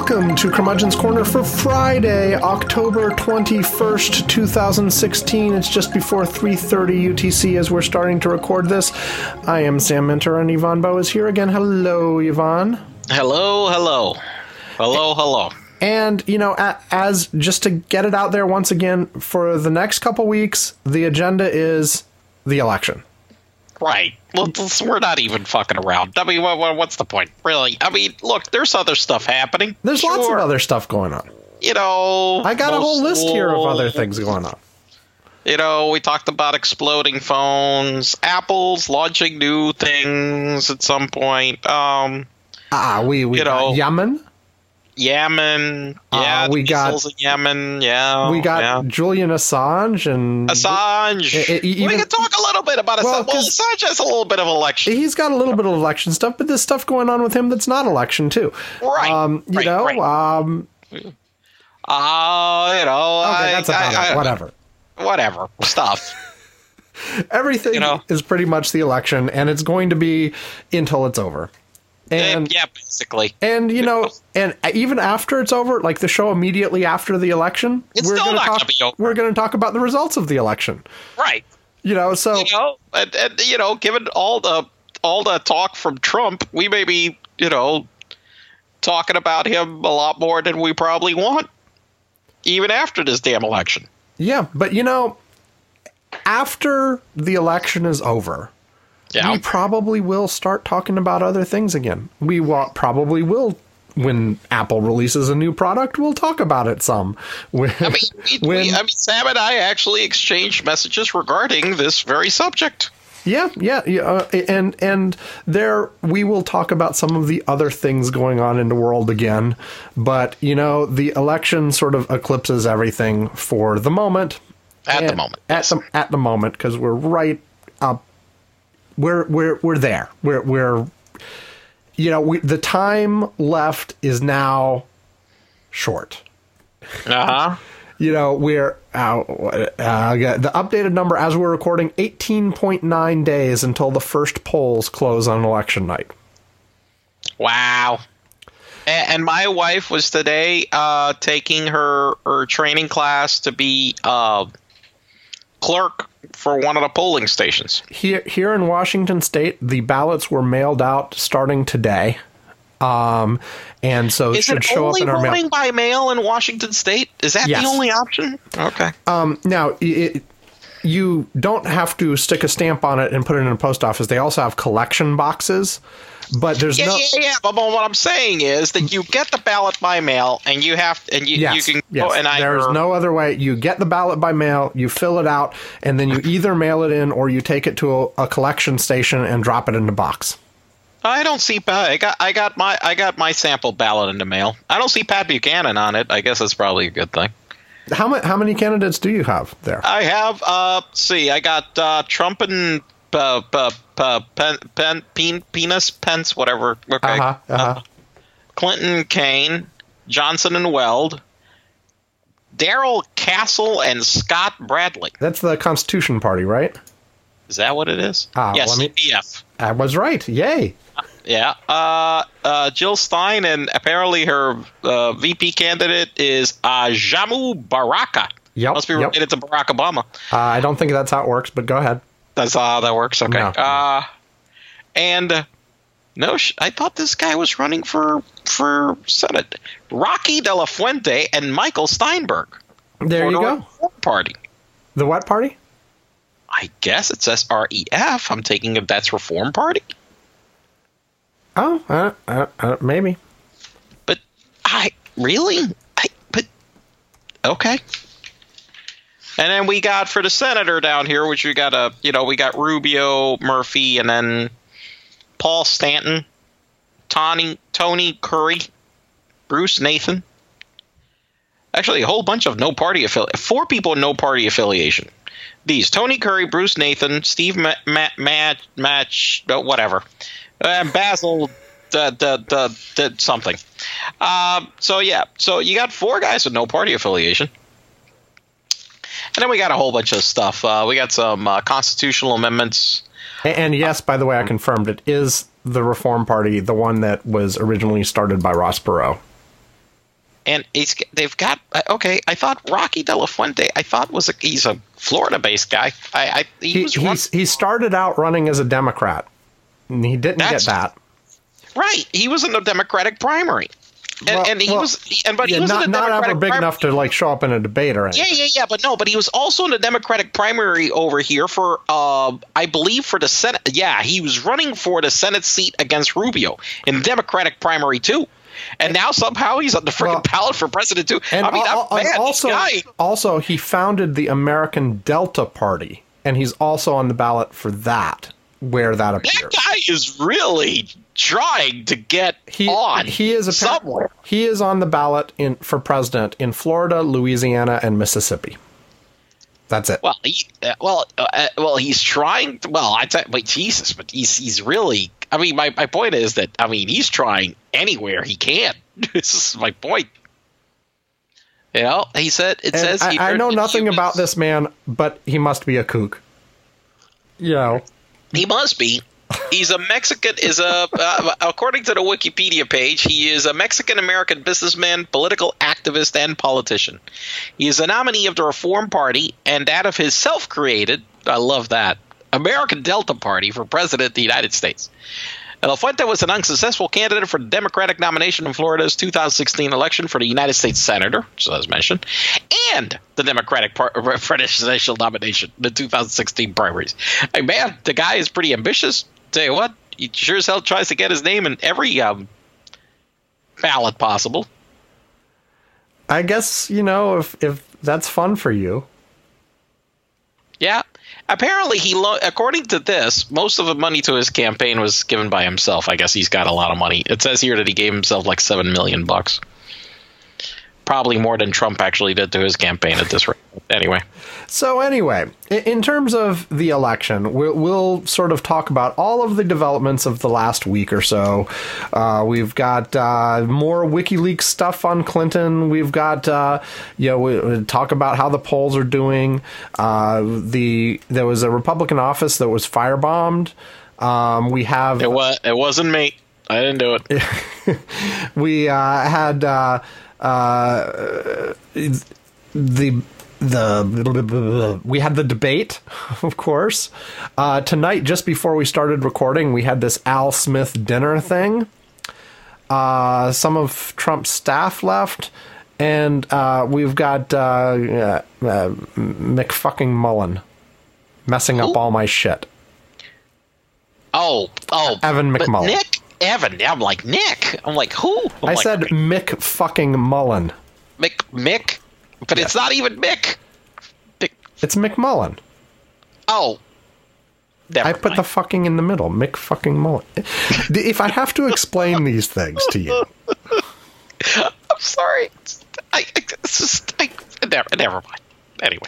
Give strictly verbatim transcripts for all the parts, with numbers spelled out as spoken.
Welcome to Curmudgeon's Corner for Friday, October twenty-first, twenty sixteen. It's just before three thirty U T C as we're starting to record this. I am Sam Minter, and Yvonne Bowe is here again. Hello, Yvonne. Hello, hello. Hello, hello. And, you know, as just to get it out there once again, for the next couple weeks, the agenda is the election. Right. Well, we're not even fucking around. I mean, what, what's the point? Really? I mean, look, there's other stuff happening. There's sure. lots of other stuff going on. You know... I got a whole list here of other things going on. You know, we talked about exploding phones, Apple's launching new things at some point. Um, ah, we, we you know, Yemen? Yemen, yeah, uh, we got in Yemen, yeah. We got yeah. Julian Assange and Assange. It, it, even, we can talk a little bit about Assange. Well, well, Assange has a little bit of election. He's got a little bit of election stuff, but there's stuff going on with him that's not election too. Right. Um, you right, know. Right. Um. Uh, you know. Okay, I, that's about I, it. I, Whatever. Whatever stuff. Everything you know? is pretty much the election, and it's going to be until it's over. And, yeah, basically. And, you know, and even after it's over, like the show immediately after the election, it's we're still gonna not talk, going to be over. We're going to talk about the results of the election. Right. You know, so... You know, and, and, you know, given all the all the talk from Trump, we may be, you know, talking about him a lot more than we probably want, even after this damn election. Yeah, but, you know, after the election is over... Yeah. We probably will start talking about other things again. We will, probably will, when Apple releases a new product, we'll talk about it some. When, I mean, we, when, we, I mean, Sam and I actually exchanged messages regarding this very subject. Yeah, yeah, yeah, uh, and and there we will talk about some of the other things going on in the world again. But you know, the election sort of eclipses everything for the moment. At the moment, at yes. the at the moment, because we're right up. We're we're we're there. We're we're you know we, the time left is now short. Uh huh. You know we're uh, uh, the updated number as we're recording eighteen point nine days until the first polls close on election night. Wow. And, and my wife was today uh, taking her her training class to be uh, clerk for one of the polling stations. Here here in Washington State, the ballots were mailed out starting today. Um, and so it should show up in our mail. Is it only voting by mail in Washington State? Is that yes. the only option? Okay. Um, now, it, you don't have to stick a stamp on it and put it in a post office. They also have collection boxes. But there's yeah, no yeah, yeah. But what I'm saying is that you get the ballot by mail, and you have, and you, yes, you can yes. go and I. There's no other way. You get the ballot by mail, you fill it out, and then you either mail it in or you take it to a, a collection station and drop it in the box. I don't see. I got. I got my. I got my sample ballot in the mail. I don't see Pat Buchanan on it. I guess that's probably a good thing. How many? How many candidates do you have there? I have. Uh, let's see. I got uh, Trump and. Uh, uh, uh, pen, pen, pen, penis, Pence, whatever. Okay. Uh-huh, uh-huh. Uh, Clinton, Kane, Johnson and Weld, Daryl Castle, and Scott Bradley. That's the Constitution Party, right? Is that what it is? Uh, yes, me, C P F. I was right. Yay. Uh, yeah. Uh, uh, Jill Stein, and apparently her uh, V P candidate is uh, Jamu Baraka. Yep. Must be yep. related to Barack Obama. Uh, I don't think that's how it works, but go ahead. That's how that works. Okay. No. Uh, and uh, no, sh- I thought this guy was running for for Senate. Rocky De La Fuente and Michael Steinberg. There you the go. Reform Party. The what party? I guess it says R E F. I'm taking it that's Reform Party. Oh, uh, uh, uh, maybe. But I really, I but okay. And then we got for the senator down here, which we got a, you know, we got Rubio, Murphy, and then Paul Stanton, Tony, Tony Curry, Bruce Nathan. Actually, a whole bunch of no party affiliation. Four people no party affiliation. These: Tony Curry, Bruce Nathan, Steve Ma- Ma- Ma- Match, uh, whatever, uh, Basil, uh, the the the something. Uh, so yeah, so you got four guys with no party affiliation. And then we got a whole bunch of stuff. Uh, we got some uh, constitutional amendments. And, and yes, by the way, I confirmed it is the Reform Party, the one that was originally started by Ross Perot. And he's, they've got okay. I thought Rocky De La Fuente. I thought was a, he's a Florida-based guy. I, I he, he was he's, he started out running as a Democrat, and he didn't get that. Right, he was in the Democratic primary, and, well, and he well, was, and but yeah, he was not, in the not Democratic ever big primary. enough to like show up in a debate or anything. Yeah, yeah, yeah, but no, but he was also in the Democratic primary over here for, uh, I believe, for the Senate. Yeah, he was running for the Senate seat against Rubio in the Democratic primary too. And now somehow he's on the freaking well, ballot for president too. And I mean, al- that, man, also, this guy. also he founded the American Delta Party, and he's also on the ballot for that, where that appears. That guy is really trying to get he, on. He is a, somewhere. He is on the ballot in for president in Florida, Louisiana, and Mississippi. That's it. Well, he, uh, well, uh, well, he's trying. To, well, I tell, wait, Jesus, but he's he's really. I mean, my, my point is that I mean he's trying anywhere he can. This is my point. You know, he said it and says. I, I know nothing humans, about this man, but he must be a kook. You know, he must be. He's a Mexican. Is a uh, according to the Wikipedia page, he is a Mexican American businessman, political activist, and politician. He is a nominee of the Reform Party and that of his self-created. I love that American Delta Party for president of the United States. De La Fuente was an unsuccessful candidate for the Democratic nomination in Florida's two thousand sixteen election for the United States Senator, as mentioned, and the Democratic par- presidential nomination in the two thousand sixteen primaries. Hey, man, the guy is pretty ambitious. Tell you what, he sure as hell tries to get his name in every um, ballot possible. I guess, you know, if if that's fun for you. Yeah. Apparently, he lo- according to this, most of the money to his campaign was given by himself. I guess he's got a lot of money. It says here that he gave himself like seven million bucks. Probably more than Trump actually did to his campaign at this rate. Anyway. So anyway, in terms of the election, we'll, we'll sort of talk about all of the developments of the last week or so. Uh, we've got uh, more WikiLeaks stuff on Clinton. We've got, uh, you know, we, we talk about how the polls are doing. Uh, the there was a Republican office that was firebombed. Um, we have it was it wasn't me. I didn't do it. we uh, had. Uh, Uh, the the we had the debate, of course. Uh, tonight, just before we started recording, we had this Al Smith dinner thing. Uh, some of Trump's staff left, and uh, we've got uh, uh, McFucking Mullen messing up Ooh. all my shit. Oh, oh, Evan McMullen. Nick. Evan, I'm like Nick. I'm like who? I'm I like, said Mick fucking Mullen. Mick, Mick, but yes. It's not even Mick. Mick. It's McMullen. Oh, never I put mind. the fucking in the middle. Mick fucking Mullen. If I have to explain these things to you, I'm sorry. I, I it's just I, never, never mind. Anyway.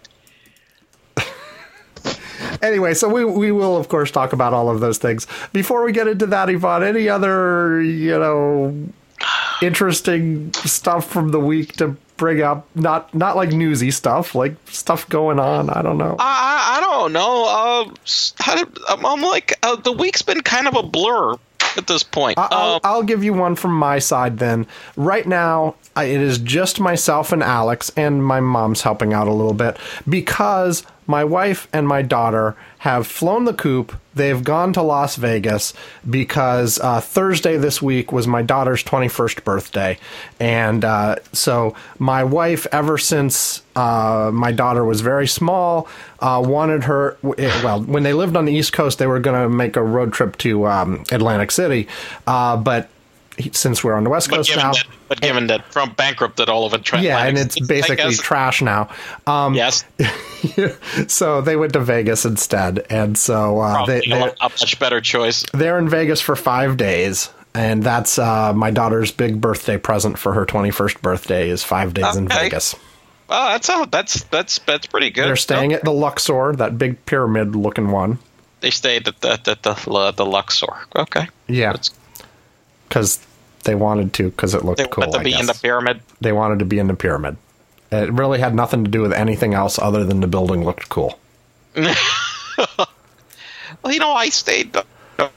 Anyway, so we we will, of course, talk about all of those things. Before we get into that, Yvonne, any other, you know, interesting stuff from the week to bring up? Not not like newsy stuff, like stuff going on. I don't know. I, I don't know. Uh, I'm like, uh, the week's been kind of a blur at this point. I'll, uh, I'll give you one from my side then. Right now, it is just myself and Alex, and my mom's helping out a little bit because my wife and my daughter have flown the coop. They've gone to Las Vegas because uh, Thursday this week was my daughter's twenty-first birthday. And uh, so my wife, ever since uh, my daughter was very small, uh, wanted her, well, when they lived on the East Coast, they were going to make a road trip to um, Atlantic City. Uh, but since we're on the West Coast now. That, but given that Trump bankrupted all of it. Yeah, and it's basically trash now. Um, yes. So they went to Vegas instead. And so uh, they, a, a much better choice. They're in Vegas for five days. And that's uh, my daughter's big birthday present for her twenty-first birthday is five days okay. in Vegas. Oh, that's all, that's that's that's pretty good. They're staying okay. at the Luxor, that big pyramid-looking one. They stayed at the at the, the, the Luxor. Okay. Yeah. Because they wanted to, because it looked they cool. They wanted to I be guess. in the pyramid. They wanted to be in the pyramid. It really had nothing to do with anything else other than the building looked cool. Well, you know, I stayed.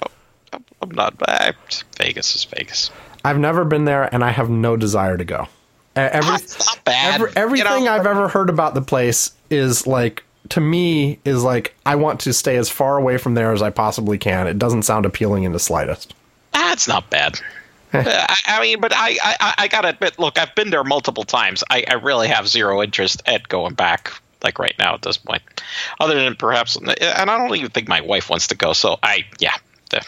I'm not. Uh, Vegas is Vegas. I've never been there, and I have no desire to go. Every, That's not bad. Every, everything you know? I've ever heard about the place is like, to me, is like, I want to stay as far away from there as I possibly can. It doesn't sound appealing in the slightest. That's not bad. uh, I, I mean, but I, I, I gotta admit, look, I've been there multiple times. I, I really have zero interest at going back, like right now at this point. Other than perhaps, and I don't even think my wife wants to go, so I, yeah. The,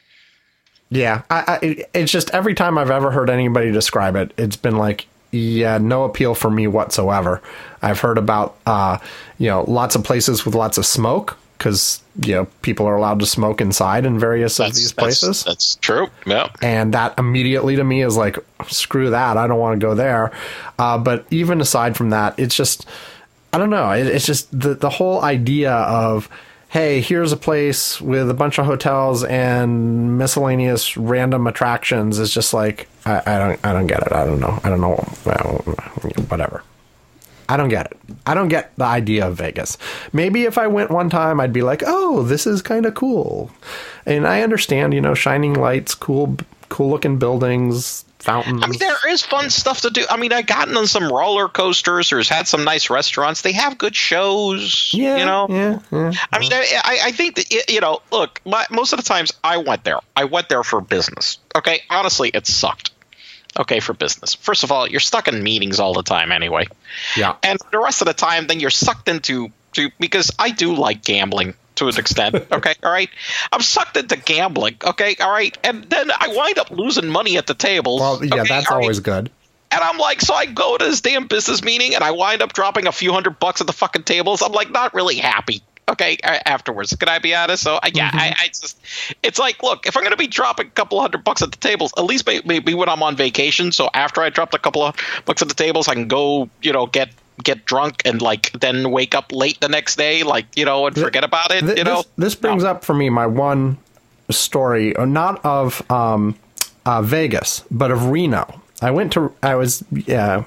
yeah, I, I, it's just every time I've ever heard anybody describe it, it's been like, yeah, no appeal for me whatsoever. I've heard about, uh, you know, lots of places with lots of smoke because, you know, people are allowed to smoke inside in various of these places. That's, that's true. Yeah. And that immediately to me is like, screw that. I don't want to go there. Uh, but even aside from that, it's just, I don't know. It, it's just the, the whole idea of, hey, here's a place with a bunch of hotels and miscellaneous random attractions is just like, I, I don't, I don't get it. I don't know. I don't know. Well, whatever. I don't get it. I don't get the idea of Vegas. Maybe if I went one time, I'd be like, oh, this is kind of cool. And I understand, you know, shining lights, cool, cool looking buildings, fountains. I mean, there is fun stuff to do. I mean, I've gotten on some roller coasters. There's had some nice restaurants. They have good shows. Yeah, you know. Yeah, yeah. I mean, I, I think that, you know, look, my, most of the times I went there. I went there for business. Okay, honestly, it sucked. Okay, for business. First of all, you're stuck in meetings all the time anyway. Yeah. And the rest of the time, then you're sucked into to because I do like gambling to an extent. Okay, all right. I'm sucked into gambling. Okay, all right. And then I wind up losing money at the tables. Well, yeah, okay, that's always right? good. And I'm like, so I go to this damn business meeting and I wind up dropping a few hundred bucks at the fucking tables. I'm like, not really happy. Okay, afterwards. Can I be honest? So, yeah, mm-hmm. I, I just, it's like, look, if I'm going to be dropping a couple hundred bucks at the tables, at least maybe when I'm on vacation. So after I dropped a couple of bucks at the tables, I can go, you know, get get drunk and like then wake up late the next day, like, you know, and forget about it. Th- you know, this, this brings no. up for me my one story, not of um, uh, Vegas, but of Reno. I went to, I was, yeah,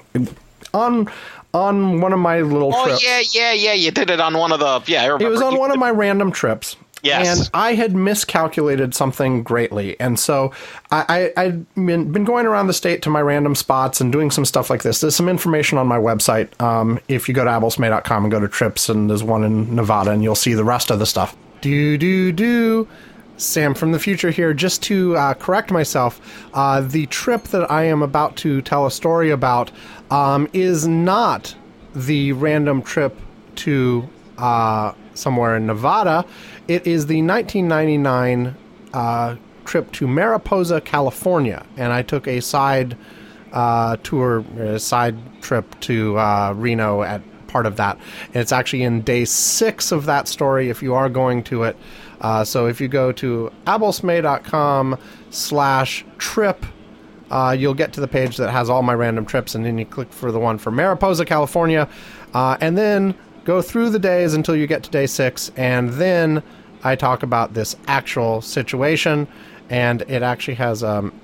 on. On one of my little oh, trips. Oh, yeah, yeah, yeah. You did it on one of the... Yeah, I remember. It was on you, one of my random trips. Yes. And I had miscalculated something greatly. And so I, I, I'd been, been going around the state to my random spots and doing some stuff like this. There's some information on my website. Um, if you go to abelsmay dot com and go to trips, and there's one in Nevada, and you'll see the rest of the stuff. Do, do, do. Sam from the future here. Just to uh, correct myself, uh, the trip that I am about to tell a story about um, is not the random trip to uh, somewhere in Nevada. It is the nineteen ninety-nine uh, trip to Mariposa, California, and I took a side uh, tour, a side trip to uh, Reno at part of that. And it's actually in day six of that story if you are going to it. Uh, so if you go to abelsmay dot com slash trip, uh, you'll get to the page that has all my random trips, and then you click for the one for Mariposa, California, uh, and then go through the days until you get to day six, and then I talk about this actual situation, and it actually has um,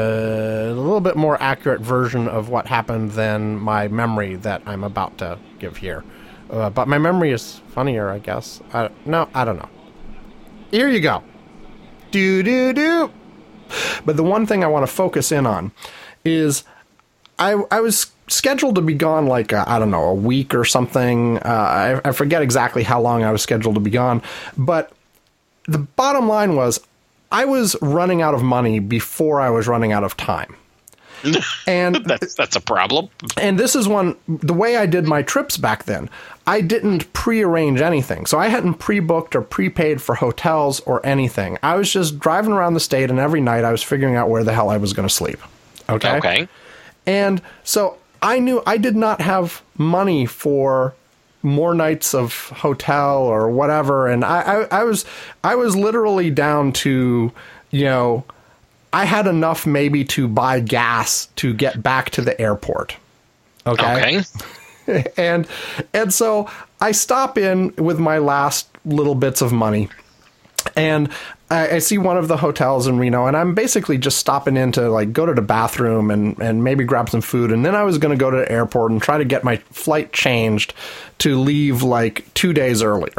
a little bit more accurate version of what happened than my memory that I'm about to give here. Uh, but my memory is funnier, I guess. I, no, I don't know. Here you go. Do, do, do. But the one thing I want to focus in on is I, I was scheduled to be gone like, a, I don't know, a week or something. Uh, I, I forget exactly how long I was scheduled to be gone. But the bottom line was I was running out of money before I was running out of time. And that's that's a problem. And this is one, the way I did my trips back then, I didn't pre-arrange anything. So I hadn't pre-booked or prepaid for hotels or anything. I was just driving around the state, and every night I was figuring out where the hell I was going to sleep. Okay. Okay. And so I knew I did not have money for more nights of hotel or whatever. And I, I, I was, I was literally down to, you know, I had enough maybe to buy gas to get back to the airport. Okay. Okay. and and so I stop in with my last little bits of money, and I, I see one of the hotels in Reno, and I'm basically just stopping in to like go to the bathroom and, and maybe grab some food. And then I was going to go to the airport and try to get my flight changed to leave like two days earlier.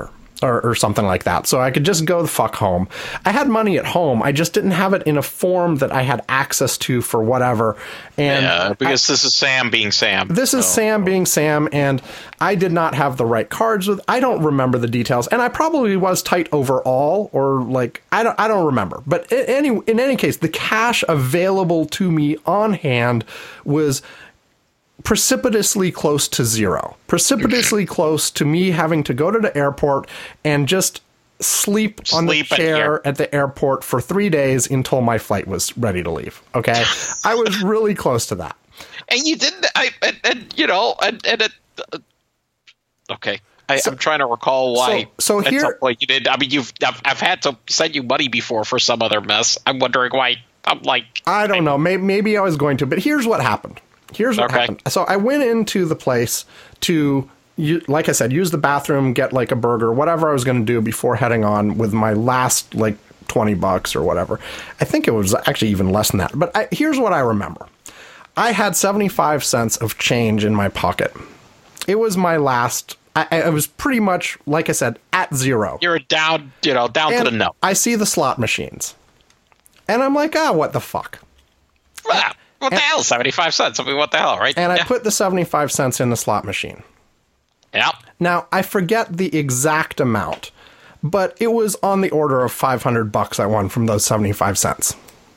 or, or something like that. So I could just go the fuck home. I had money at home. I just didn't have it in a form that I had access to for whatever. And yeah, because I, this is Sam being Sam. This so. is Sam being Sam, and I did not have the right cards with. I don't remember the details, and I probably was tight overall, or like I don't. I don't remember. But in any in any case, the cash available to me on hand was precipitously close to zero, precipitously close to me having to go to the airport and just sleep, sleep on the chair at, at the airport for three days until my flight was ready to leave. Okay. I was really close to that. And you didn't, I, and, and you know, and, and it, uh, okay. I, so, I'm trying to recall why. So, so at here, some point you did. I mean, you've, I've, I've had to send you money before for some other mess. I'm wondering why. I'm like, I don't I, know. Maybe, maybe I was going to, but here's what happened. Here's what okay. happened. So I went into the place to, like I said, use the bathroom, get like a burger, whatever I was going to do before heading on with my last like twenty bucks or whatever. I think it was actually even less than that. But I, here's what I remember. I had seventy-five cents of change in my pocket. It was my last. I, I was pretty much, like I said, at zero. You're down, you know, down and to the no. I see the slot machines. And I'm like, ah, oh, what the fuck? Ah. What the and, hell? seventy-five cents. I mean, what the hell, right? And yeah. I put the seventy-five cents in the slot machine. Yeah. Now, I forget the exact amount, but it was on the order of five hundred bucks I won from those seventy-five cents.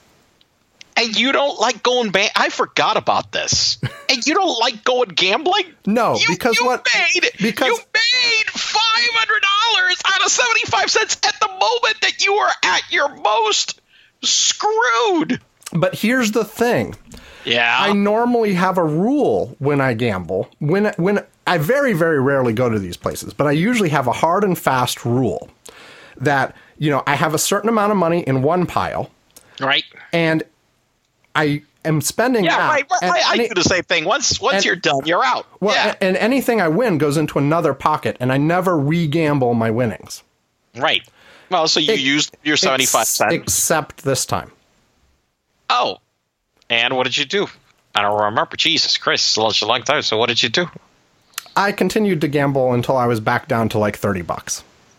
And you don't like going back? I forgot about this. And you don't like going gambling? No, you, because you what? Made, because you made five hundred dollars out of seventy-five cents at the moment that you were at your most screwed. But here's the thing. Yeah. I normally have a rule when I gamble. When when I very, very rarely go to these places, but I usually have a hard and fast rule that, you know, I have a certain amount of money in one pile. Right. And I am spending yeah, that. Right, right. And, I, I and do it, the same thing. Once once and, you're done, you're out. Well, yeah. and anything I win goes into another pocket, and I never re-gamble my winnings. Right. Well, so you it, used your seventy-five cents. Except this time. Oh, and what did you do? I don't remember. Jesus Christ, it's a long time. So what did you do? I continued to gamble until I was back down to like thirty bucks.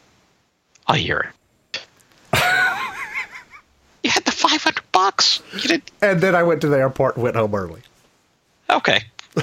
I hear it. You had the five hundred bucks. You did. And then I went to the airport and went home early. Okay. You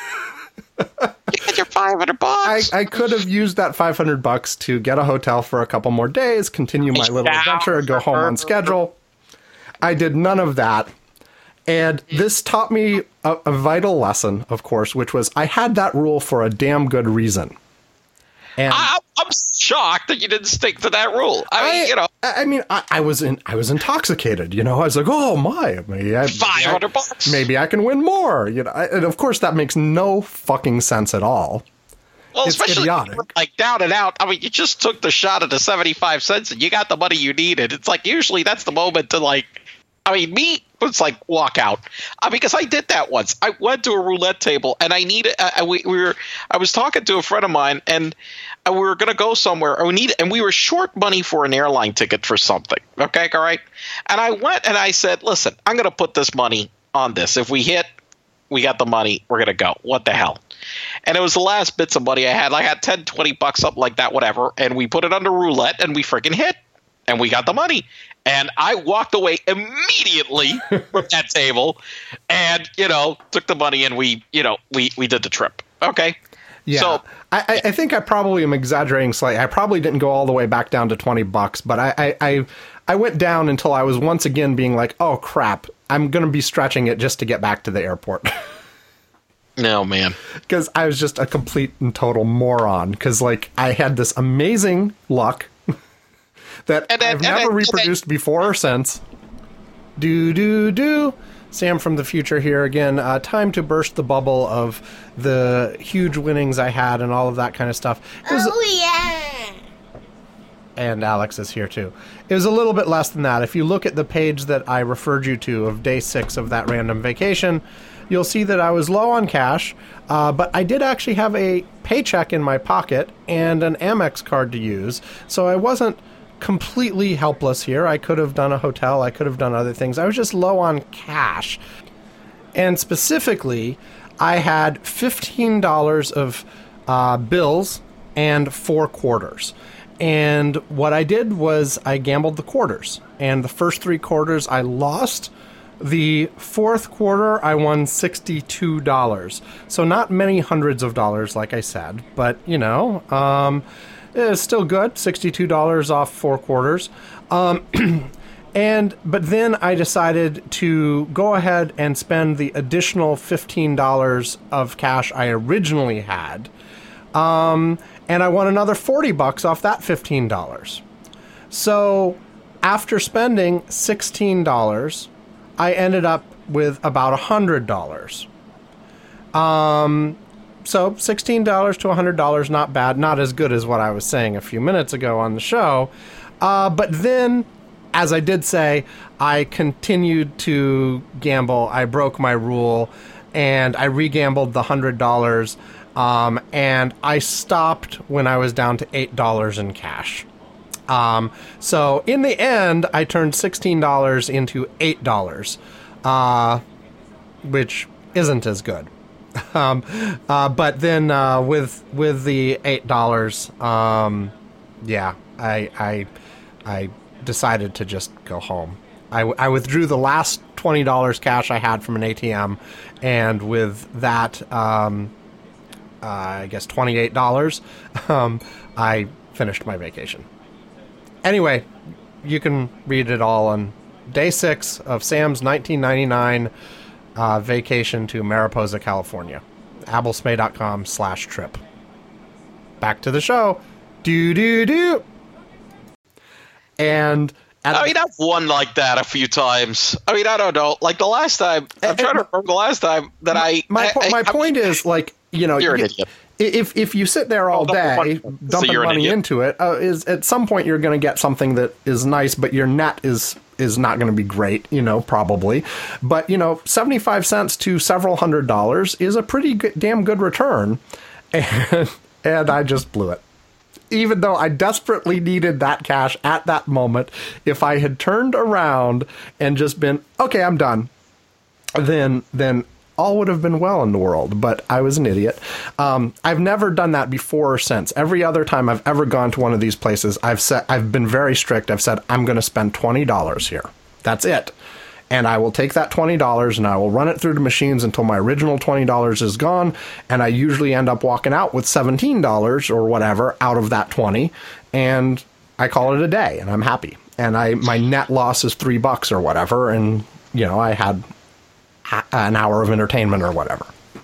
had your five hundred bucks. I, I could have used that five hundred bucks to get a hotel for a couple more days, continue my little adventure, and go home on schedule. I did none of that. And this taught me a, a vital lesson, of course, which was I had that rule for a damn good reason. And I, I'm shocked that you didn't stick to that rule. I mean, I, you know, I mean, I, I was in, I was intoxicated. You know, I was like, oh my, maybe I, five hundred bucks. Maybe I can win more. You know, I, and of course that makes no fucking sense at all. Well, it's especially idiotic. Like down and out. I mean, you just took the shot at the seventy-five cents and you got the money you needed. It's like usually that's the moment to like. I mean, me, it's like walk out. I mean, because I did that once. I went to a roulette table and I needed. Uh, we, we were. I was talking to a friend of mine and uh, we were going to go somewhere. And we need, and we were short money for an airline ticket for something. Okay, all right. And I went and I said, "Listen, I'm going to put this money on this. If we hit, we got the money. We're going to go. What the hell?" And it was the last bits of money I had. I had ten, twenty bucks, something like that, whatever. And we put it under roulette and we freaking hit. And we got the money. And I walked away immediately from that table and, you know, took the money and we, you know, we, we did the trip. Okay. Yeah. So I, I think I probably am exaggerating slightly. I probably didn't go all the way back down to twenty bucks, but I, I, I, I went down until I was once again being like, oh, crap, I'm going to be stretching it just to get back to the airport. No, man. Because I was just a complete and total moron. Because, like, I had this amazing luck that and then, I've never then, reproduced then, before or since. Do, do, do. Sam from the future here again. Uh, time to burst the bubble of the huge winnings I had and all of that kind of stuff. Was, oh, yeah. And Alex is here, too. It was a little bit less than that. If you look at the page that I referred you to of day six of that random vacation, you'll see that I was low on cash, uh, but I did actually have a paycheck in my pocket and an Amex card to use, so I wasn't completely helpless here. I could have done a hotel, I could have done other things. I was just low on cash. And specifically, I had fifteen dollars of uh, bills and four quarters. and what I did was I gambled the quarters. And the first three quarters I lost. The fourth quarter I won sixty-two dollars. So not many hundreds of dollars, like I said. But, you know, um, it's still good. sixty-two dollars off four quarters. Um, and but then I decided to go ahead and spend the additional fifteen dollars of cash I originally had. Um, and I won another forty bucks off that fifteen dollars. So after spending sixteen dollars, I ended up with about one hundred dollars. Um, so sixteen dollars to one hundred dollars, not bad. Not as good as what I was saying a few minutes ago on the show. Uh, but then, as I did say, I continued to gamble. I broke my rule, and I re-gambled the one hundred dollars. Um, and I stopped when I was down to eight dollars in cash. Um, so in the end, I turned sixteen dollars into eight dollars, uh, which isn't as good. um, uh, but then, uh, with, with the eight dollars, um, yeah, I, I, I decided to just go home. I, I withdrew the last twenty dollars cash I had from an A T M, and with that, um, uh, I guess twenty-eight dollars, um, I finished my vacation. Anyway, you can read it all on day six of Sam's nineteen ninety-nine uh, vacation to Mariposa, California. Abelsmay.com slash trip. Back to the show. Do, do, do. And... I mean, I've won like that a few times. I mean, I don't know. Like the last time, I'm and, trying to remember the last time that my, I... My, I, my I, point I, is, like, you know... You're an you, idiot. If if you sit there all oh, day so dumping money into it, uh, is at some point you're going to get something that is nice, but your net is is not going to be great, you know, probably. But, you know, seventy-five cents to several hundred dollars is a pretty good, damn good return. And, and I just blew it. Even though I desperately needed that cash at that moment, if I had turned around and just been, okay, I'm done, then then... all would have been well in the world, but I was an idiot. Um, I've never done that before or since. Every other time I've ever gone to one of these places, I've said, I've been very strict. I've said, I'm going to spend twenty dollars here. That's it. And I will take that twenty dollars and I will run it through the machines until my original twenty dollars is gone. And I usually end up walking out with seventeen dollars or whatever out of that twenty. And I call it a day and I'm happy. And I, my net loss is three bucks or whatever. And, you know, I had an hour of entertainment or whatever.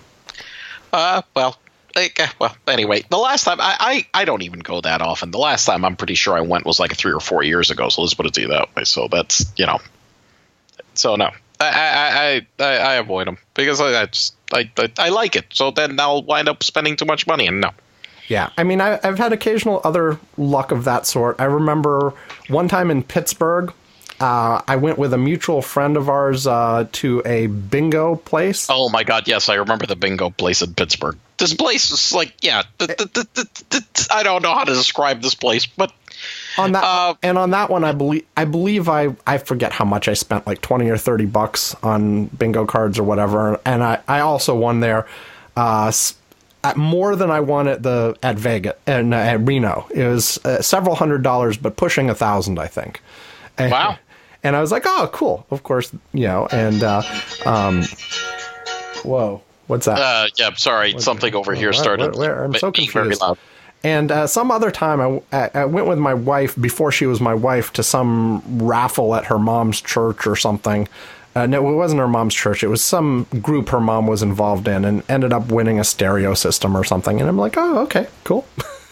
Uh, well, like, well, anyway, the last time I, I, I don't even go that often. The last time I'm pretty sure I went was like three or four years ago. So let's put it to you that way. So that's, you know, so no, I, I, I, I, I avoid them because I, I just, I, I, I like it. So then I'll wind up spending too much money and no. Yeah. I mean, I, I've had occasional other luck of that sort. I remember one time in Pittsburgh, Uh, I went with a mutual friend of ours uh, to a bingo place. Oh, my God. Yes, I remember the bingo place in Pittsburgh. This place is like, yeah, th- th- th- th- th- I don't know how to describe this place, but... On that, uh, and on that one, I believe I believe I, I forget how much I spent, like twenty or thirty bucks on bingo cards or whatever. And I, I also won there uh, at more than I won at the at Vegas and uh, at Reno. It was uh, several hundred dollars, but pushing a thousand, I think. And, wow. And I was like, oh, cool. Of course, you know, and, uh, um, whoa, what's that? Uh, yeah, I'm sorry. What's Something that? over Where, here started. Where, where? I'm so being confused. Very loud. And uh, some other time, I, I went with my wife before she was my wife to some raffle at her mom's church or something. Uh, no, it wasn't her mom's church. It was some group her mom was involved in and ended up winning a stereo system or something. And I'm like, oh, okay, cool.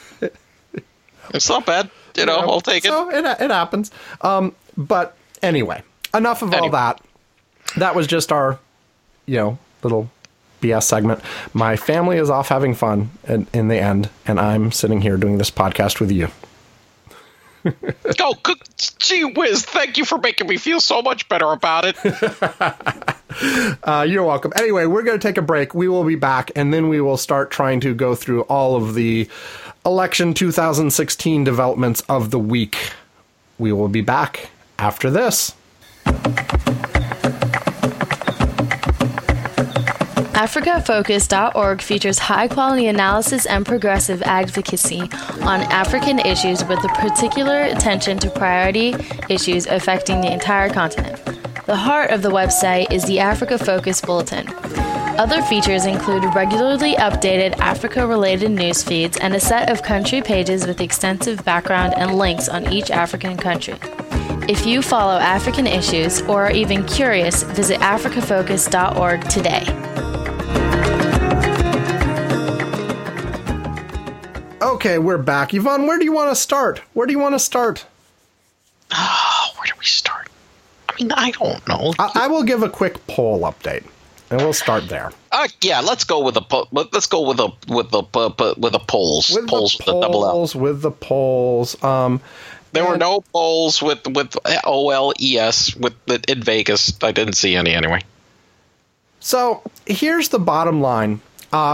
It's not bad. You know, yeah, I'll take so it. it. It happens. Um, but anyway, enough of anyway. all that. That was just our, you know, little B S segment. My family is off having fun in, in the end, and I'm sitting here doing this podcast with you. Oh, gee whiz, thank you for making me feel so much better about it. uh, you're welcome. Anyway, we're going to take a break. We will be back, and then we will start trying to go through all of the election two thousand sixteen developments of the week. We will be back after this. Africa Focus dot org features high-quality analysis and progressive advocacy on African issues with a particular attention to priority issues affecting the entire continent. The heart of the website is the Africa Focus Bulletin. Other features include regularly updated Africa-related news feeds and a set of country pages with extensive background and links on each African country. If you follow African issues or are even curious, visit Africa Focus dot org today. Okay, we're back. Yvonne, where do you want to start? Where do you want to start? Oh, where do we start? I mean, I don't know. I, I will give a quick poll update, and we'll start there. Uh, yeah, let's go with the let's go with the with the uh, with the polls. With polls the with polls, the double L. with the polls. Um, there were no polls with with O L E S with in Vegas. I didn't see any anyway. So here's the bottom line. Uh,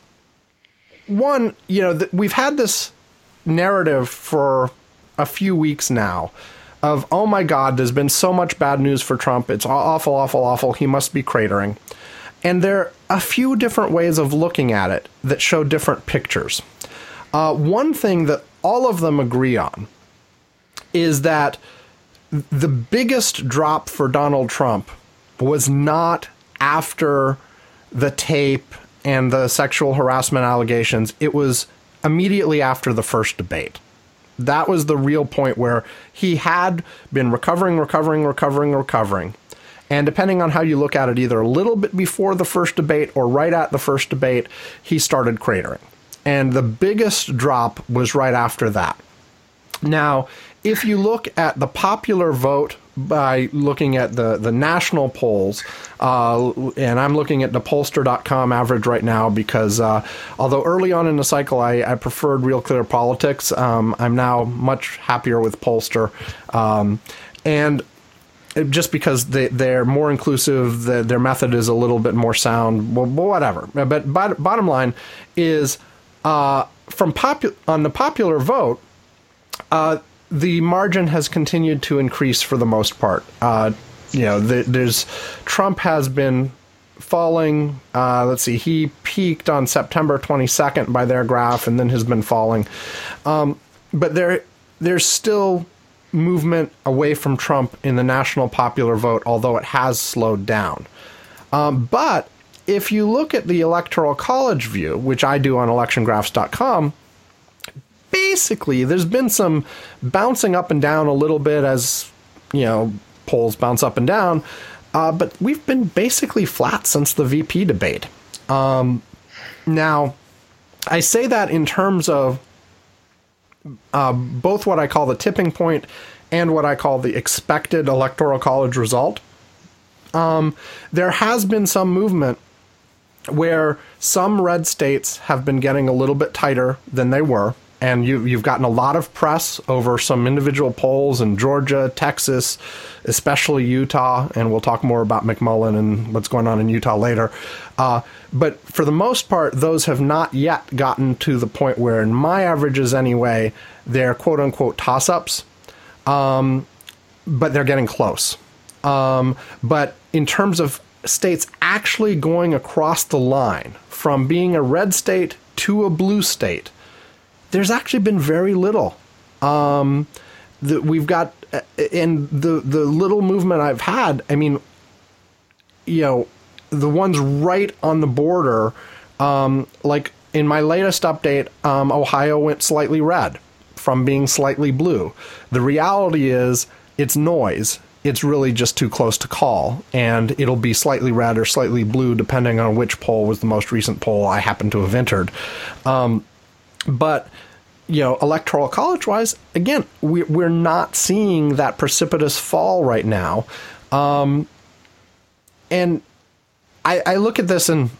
One, you know, th- we've had this narrative for a few weeks now of, oh my God, there's been so much bad news for Trump. It's awful, awful, awful. He must be cratering. And there are a few different ways of looking at it that show different pictures. Uh, one thing that all of them agree on is that the biggest drop for Donald Trump was not after the tape and the sexual harassment allegations. It was immediately after the first debate. That was the real point where he had been recovering, recovering, recovering, recovering. And depending on how you look at it, either a little bit before the first debate or right at the first debate, he started cratering. And the biggest drop was right after that. Now, if you look at the popular vote by looking at the, the national polls, uh, and I'm looking at the pollster dot com average right now because uh, although early on in the cycle I, I preferred Real Clear Politics, um, I'm now much happier with Pollster. Um, and just because they, they're more inclusive, the, their method is a little bit more sound, well, whatever. But bottom line is, uh, from popu- on the popular vote, uh, the margin has continued to increase for the most part. Uh, you know, the, there's Trump has been falling. Uh, let's see, he peaked on September twenty-second by their graph, and then has been falling. Um, but there, there's still movement away from Trump in the national popular vote, although it has slowed down. Um, but if you look at the Electoral College view, which I do on election graphs dot com, basically, there's been some bouncing up and down a little bit as, you know, polls bounce up and down, uh, but we've been basically flat since the V P debate. Um, now, I say that in terms of uh, both what I call the tipping point and what I call the expected Electoral College result. Um, there has been some movement where some red states have been getting a little bit tighter than they were. And you, you've gotten a lot of press over some individual polls in Georgia, Texas, especially Utah, and we'll talk more about McMullen and what's going on in Utah later. Uh, but for the most part, those have not yet gotten to the point where, in my averages anyway, they're quote-unquote toss-ups, um, but they're getting close. Um, but in terms of states actually going across the line from being a red state to a blue state, there's actually been very little. Um, the, we've got, and the the little movement I've had, I mean, you know, the ones right on the border, um, like in my latest update, um, Ohio went slightly red from being slightly blue. The reality is it's noise. It's really just too close to call, and it'll be slightly red or slightly blue depending on which poll was the most recent poll I happen to have entered. Um, But, you know, Electoral College-wise, again, we, we're not seeing that precipitous fall right now. Um, and I, I look at this and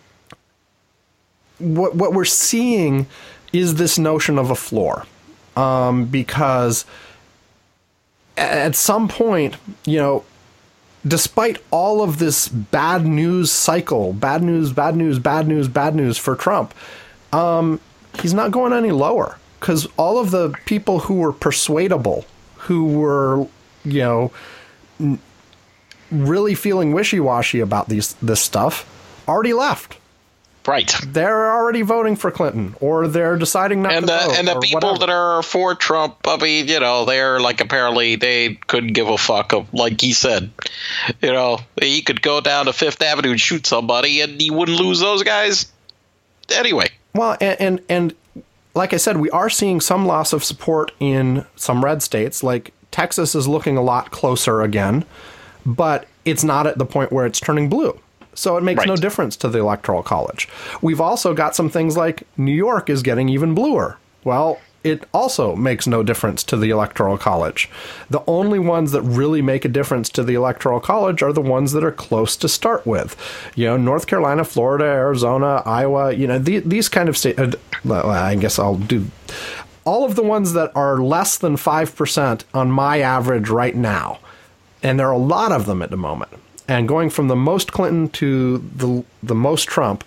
what what we're seeing is this notion of a floor. Um, because at some point, you know, despite all of this bad news cycle, bad news, bad news, bad news, bad news for Trump, um, he's not going any lower, because all of the people who were persuadable, who were, you know, n- really feeling wishy-washy about these this stuff, already left. Right. They're already voting for Clinton, or they're deciding not and to the, vote. And the people whatever. that are for Trump, I mean, you know, they're like, apparently they couldn't give a fuck of, like he said. You know, he could go down to Fifth Avenue and shoot somebody, and he wouldn't lose those guys anyway. Well, and, and, and like I said, we are seeing some loss of support in some red states. Like Texas is looking a lot closer again, but it's not at the point where it's turning blue. So it makes right. no difference to the Electoral College. We've also got some things like New York is getting even bluer. Well, it also makes no difference to the Electoral College. The only ones that really make a difference to the Electoral College are the ones that are close to start with. You know, North Carolina, Florida, Arizona, Iowa, you know, the, these kind of states. Uh, well, I guess I'll do all of the ones that are less than five percent on my average right now. And there are a lot of them at the moment. And going from the most Clinton to the the most Trump,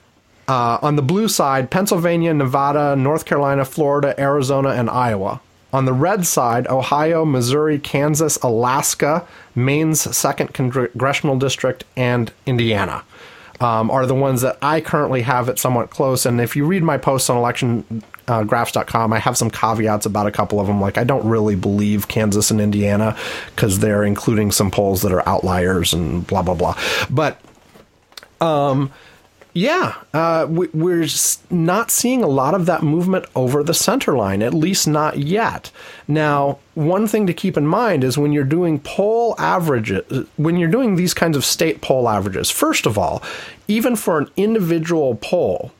uh, on the blue side, Pennsylvania, Nevada, North Carolina, Florida, Arizona, and Iowa. On the red side, Ohio, Missouri, Kansas, Alaska, Maine's second congressional district, and Indiana um, are the ones that I currently have it somewhat close. And if you read my posts on election uh, graphs dot com, I have some caveats about a couple of them. Like, I don't really believe Kansas and Indiana because they're including some polls that are outliers and blah, blah, blah. But, um, yeah, uh, we, we're not seeing a lot of that movement over the center line, at least not yet. Now, one thing to keep in mind is when you're doing poll averages, when you're doing these kinds of state poll averages, first of all, even for an individual poll,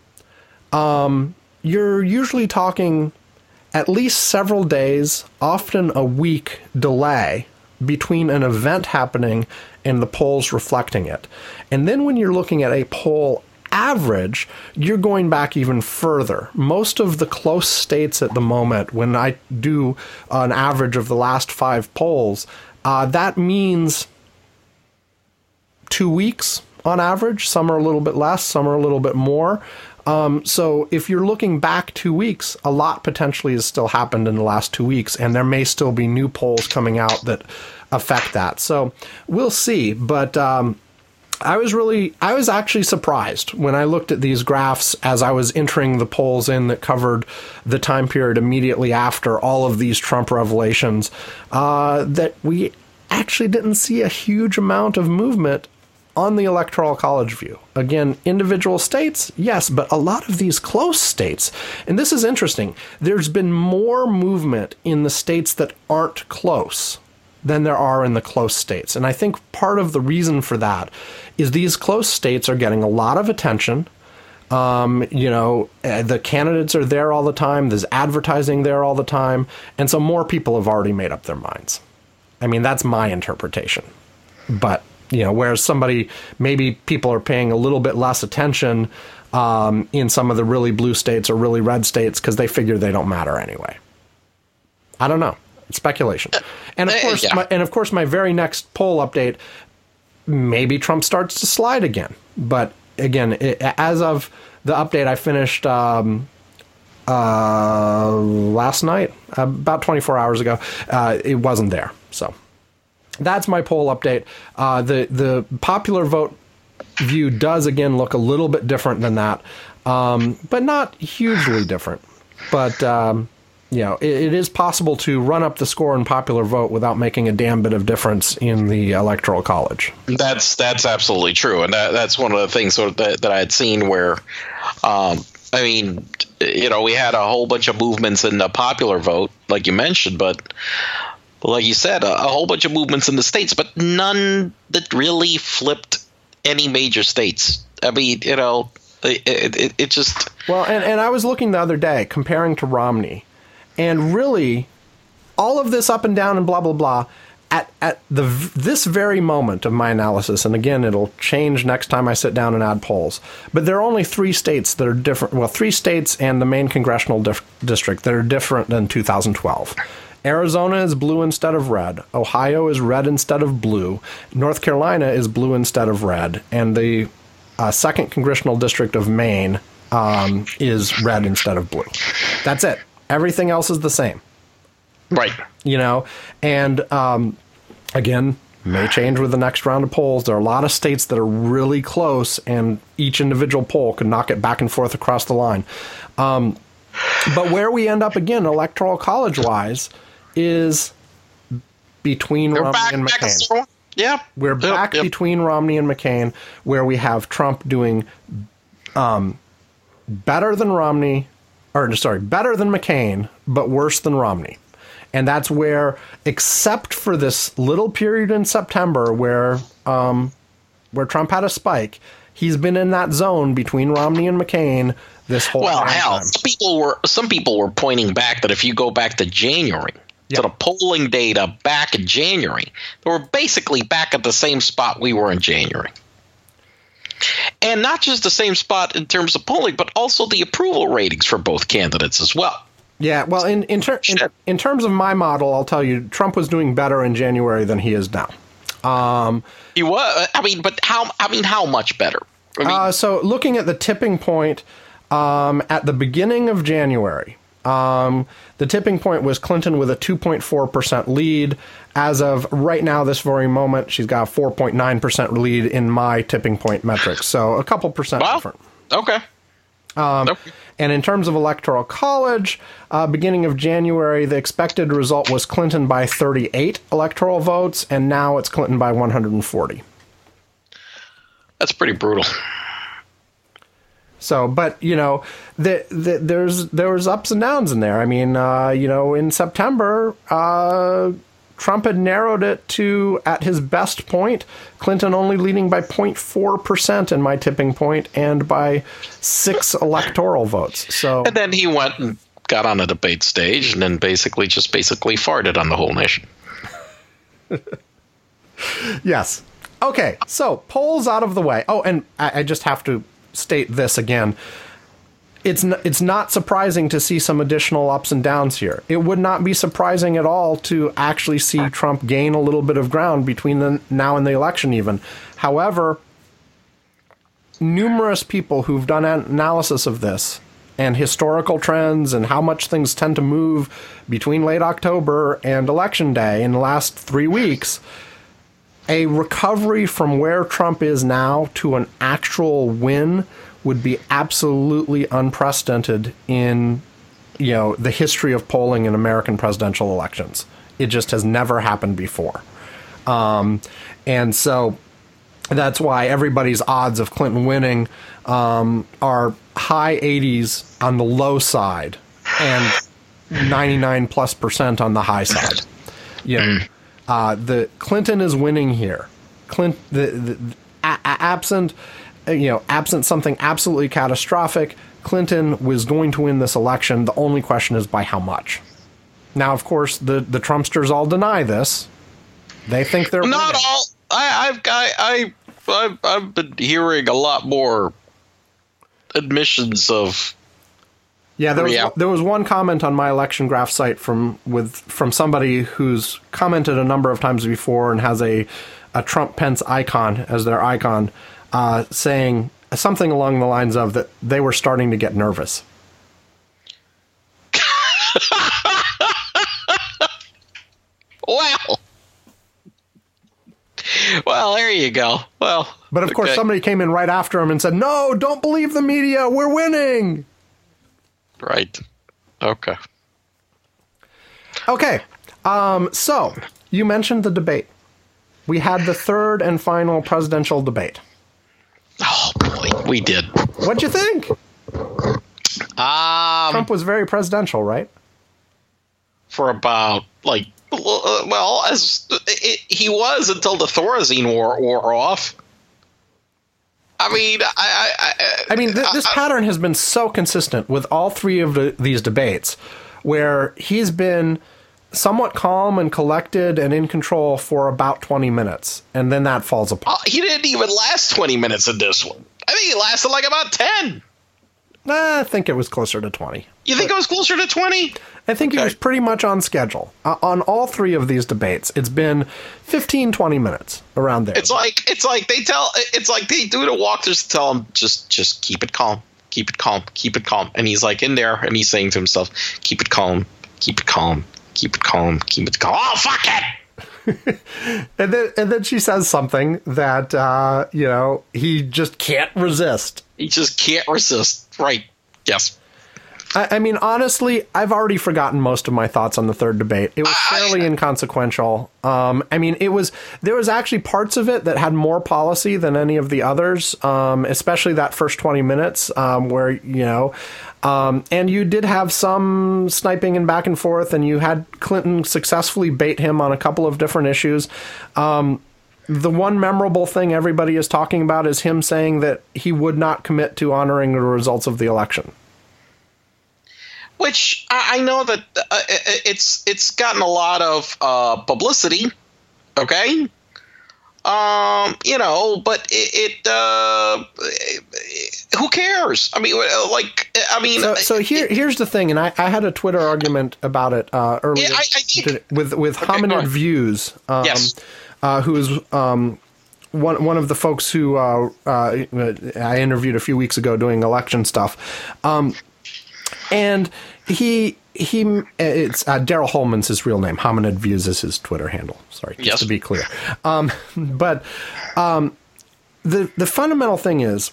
um, you're usually talking at least several days, often a week delay between an event happening and the polls reflecting it. And then when you're looking at a poll average, you're going back even further. Most of the close states at the moment, when I do an average of the last five polls, uh, that means two weeks on average. Some are a little bit less, some are a little bit more. Um, so if you're looking back two weeks, a lot potentially has still happened in the last two weeks, and there may still be new polls coming out that affect that. So we'll see. But um, I was really, I was actually surprised when I looked at these graphs as I was entering the polls in that covered the time period immediately after all of these Trump revelations, uh, that we actually didn't see a huge amount of movement on the Electoral College view. Again, individual states, yes, but a lot of these close states, and this is interesting, there's been more movement in the states that aren't close than there are in the close states. And I think part of the reason for that is these close states are getting a lot of attention. Um, you know, the candidates are there all the time. There's advertising there all the time. And so more people have already made up their minds. I mean, that's my interpretation. But, you know, whereas somebody, maybe people are paying a little bit less attention um, in some of the really blue states or really red states because they figure they don't matter anyway. I don't know. It's speculation. And of course, yeah. my, and of course, my very next poll update, maybe Trump starts to slide again. But again, it, as of the update I finished um, uh, last night, about twenty-four hours ago, uh, it wasn't there. So that's my poll update. Uh, the the popular vote view does again look a little bit different than that, um, but not hugely different. But um, you know, it, it is possible to run up the score in popular vote without making a damn bit of difference in the Electoral College. That's that's absolutely true, and that, that's one of the things sort of that, that I had seen where, um, I mean, you know, we had a whole bunch of movements in the popular vote, like you mentioned, but like you said, a, a whole bunch of movements in the states, but none that really flipped any major states. I mean, you know, it, it, it just... Well, and, and I was looking the other day, comparing to Romney, and really, all of this up and down and blah, blah, blah, at, at the this very moment of my analysis, and again, it'll change next time I sit down and add polls, but there are only three states that are different, well, three states and the main congressional dif- district that are different than two thousand twelve. Arizona is blue instead of red. Ohio is red instead of blue. North Carolina is blue instead of red. And the uh, second congressional district of Maine um, is red instead of blue. That's it. Everything else is the same. Right. You know, and um, again, May change with the next round of polls. There are a lot of states that are really close, and each individual poll could knock it back and forth across the line. Um, but where we end up again, electoral college-wise, is between We're Romney back, and McCain. Back yeah. We're yep, back yep. between Romney and McCain, where we have Trump doing um, better than Romney, or sorry, better than McCain, but worse than Romney. And that's where, except for this little period in September where um, where Trump had a spike, he's been in that zone between Romney and McCain this whole well, time. Well, hell, some people were some people were pointing back that if you go back to January, yep. to the polling data back in January, they were basically back at the same spot we were in January. And not just the same spot in terms of polling, but also the approval ratings for both candidates as well. Yeah, well, in in, ter- in in terms of my model, I'll tell you, Trump was doing better in January than he is now. Um, he was. I mean, but how? I mean, how much better? I mean, uh, so, looking at the tipping point um, at the beginning of January, um, the tipping point was Clinton with a two point four percent lead. As of right now, this very moment, she's got a four point nine percent lead in my tipping point metrics. So, a couple percent well, different. Okay. Um, okay. And in terms of electoral college, uh, beginning of January, the expected result was Clinton by thirty-eight electoral votes, and now it's Clinton by one hundred forty. That's pretty brutal. So, but, you know, the, the, there's there was ups and downs in there. I mean, uh, you know, in September, uh, Trump had narrowed it to, at his best point, Clinton only leading by zero point four percent in my tipping point and by six electoral votes. So, and then he went and got on a debate stage and then basically just basically farted on the whole nation. Yes. Okay, so polls out of the way. Oh, and I, I just have to state this again. It's n- it's not surprising to see some additional ups and downs here. It would not be surprising at all to actually see Trump gain a little bit of ground between the now and the election even. However, numerous people who've done an analysis of this and historical trends and how much things tend to move between late October and Election Day in the last three weeks, a recovery from where Trump is now to an actual win would be absolutely unprecedented in, you know, the history of polling in American presidential elections. It just has never happened before. Um, and so that's why everybody's odds of Clinton winning um, are high eighties on the low side and ninety-nine plus percent on the high side. You know, uh, the Clinton is winning here. Clint, the, the, the a- absent... You know, absent something absolutely catastrophic, Clinton was going to win this election. The only question is by how much. Now, of course, the, the Trumpsters all deny this. They think they're not winning. all. I, I've I, I I've, I've been hearing a lot more admissions of. Yeah, there was, there was one comment on my election graph site from with from somebody who's commented a number of times before and has a a Trump Pence icon as their icon. Uh, saying something along the lines of that they were starting to get nervous. Well, well, there you go. Well, but of okay. course, somebody came in right after him and said, "No, don't believe the media. We're winning." Right. Okay. Okay. Um, so you mentioned the debate. We had the third and final presidential debate. Oh, boy, we did. What'd you think? Um, Trump was very presidential, right? For about, like, well, as it, he was until the Thorazine war wore off. I mean, I... I, I, I mean, th- this I, pattern has been so consistent with all three of the, these debates, where he's been somewhat calm and collected and in control for about twenty minutes, and then that falls apart. Uh, he didn't even last twenty minutes in this one. I think he lasted like about ten. I think it was closer to twenty. You think it was closer to twenty? I think okay. He was pretty much on schedule. Uh, on all three of these debates, it's been fifteen, twenty minutes around there. It's like it's like they tell it's like they do the walkthroughs to tell him just just keep it calm, keep it calm, keep it calm, and he's like in there and he's saying to himself, keep it calm, keep it calm. Keep it calm. Keep it calm. Oh, fuck and then and then she says something that uh, you know he just can't resist. He just can't resist. Right? Yes. I, I mean, honestly, I've already forgotten most of my thoughts on the third debate. It was fairly I, inconsequential. Um, I mean, it was there was actually parts of it that had more policy than any of the others, um, especially that first twenty minutes um, where, you know, um, and you did have some sniping and back and forth, and you had Clinton successfully bait him on a couple of different issues. Um, the one memorable thing everybody is talking about is him saying that he would not commit to honoring the results of the election. Which I know that uh, it's it's gotten a lot of uh, publicity, okay? Um, you know, but it, it uh, who cares? I mean, like, I mean, so, so here it, here's the thing, and I, I had a Twitter argument about it uh, earlier I, I think, with with okay, Hominid Views, um, yes, uh, who is um, one one of the folks who uh, uh, I interviewed a few weeks ago doing election stuff. Um, And he he it's uh, Daryl Holman's his real name. Hominid Views is his Twitter handle. Sorry, just yes. to be clear. Um, but um, the the fundamental thing is,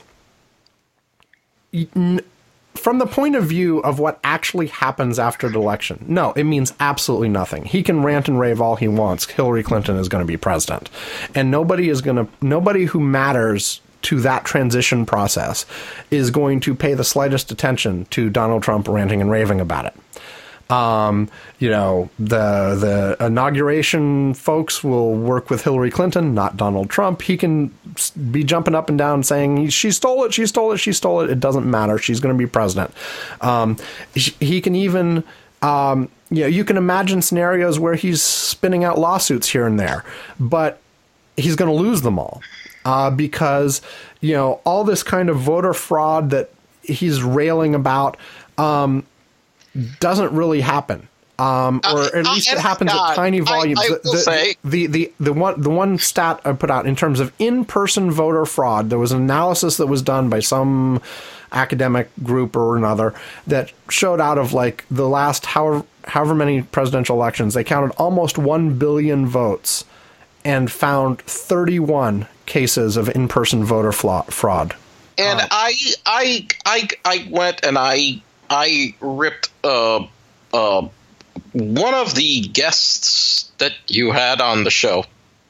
from the point of view of what actually happens after the election, no, it means absolutely nothing. He can rant and rave all he wants. Hillary Clinton is going to be president, and nobody is going to nobody who matters to that transition process is going to pay the slightest attention to Donald Trump ranting and raving about it. Um, you know, the the inauguration folks will work with Hillary Clinton, not Donald Trump. He can be jumping up and down saying, she stole it, she stole it, she stole it. It doesn't matter. She's going to be president. Um, he can even, um, you know, you can imagine scenarios where he's spinning out lawsuits here and there, but he's going to lose them all. Uh, because, you know, all this kind of voter fraud that he's railing about um, doesn't really happen. Um, or uh, at least uh, it happens uh, at tiny volumes. I, I the, say. The, the, the, the, one, the one stat I put out in terms of in-person voter fraud, there was an analysis that was done by some academic group or another that showed out of like the last however, however many presidential elections, they counted almost one billion votes and found thirty-one cases of in-person voter fraud. And um, I, I, I, I went and I, I ripped uh, uh, one of the guests that you had on the show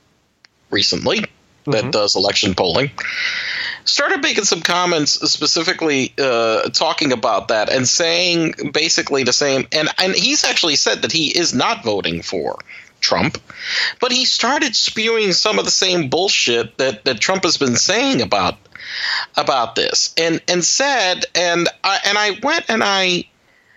recently that mm-hmm. does election polling. Started making some comments specifically uh, talking about that and saying basically the same. And and he's actually said that he is not voting for Trump, but he started spewing some of the same bullshit that, that Trump has been saying about about this, and and said, and I and I went and I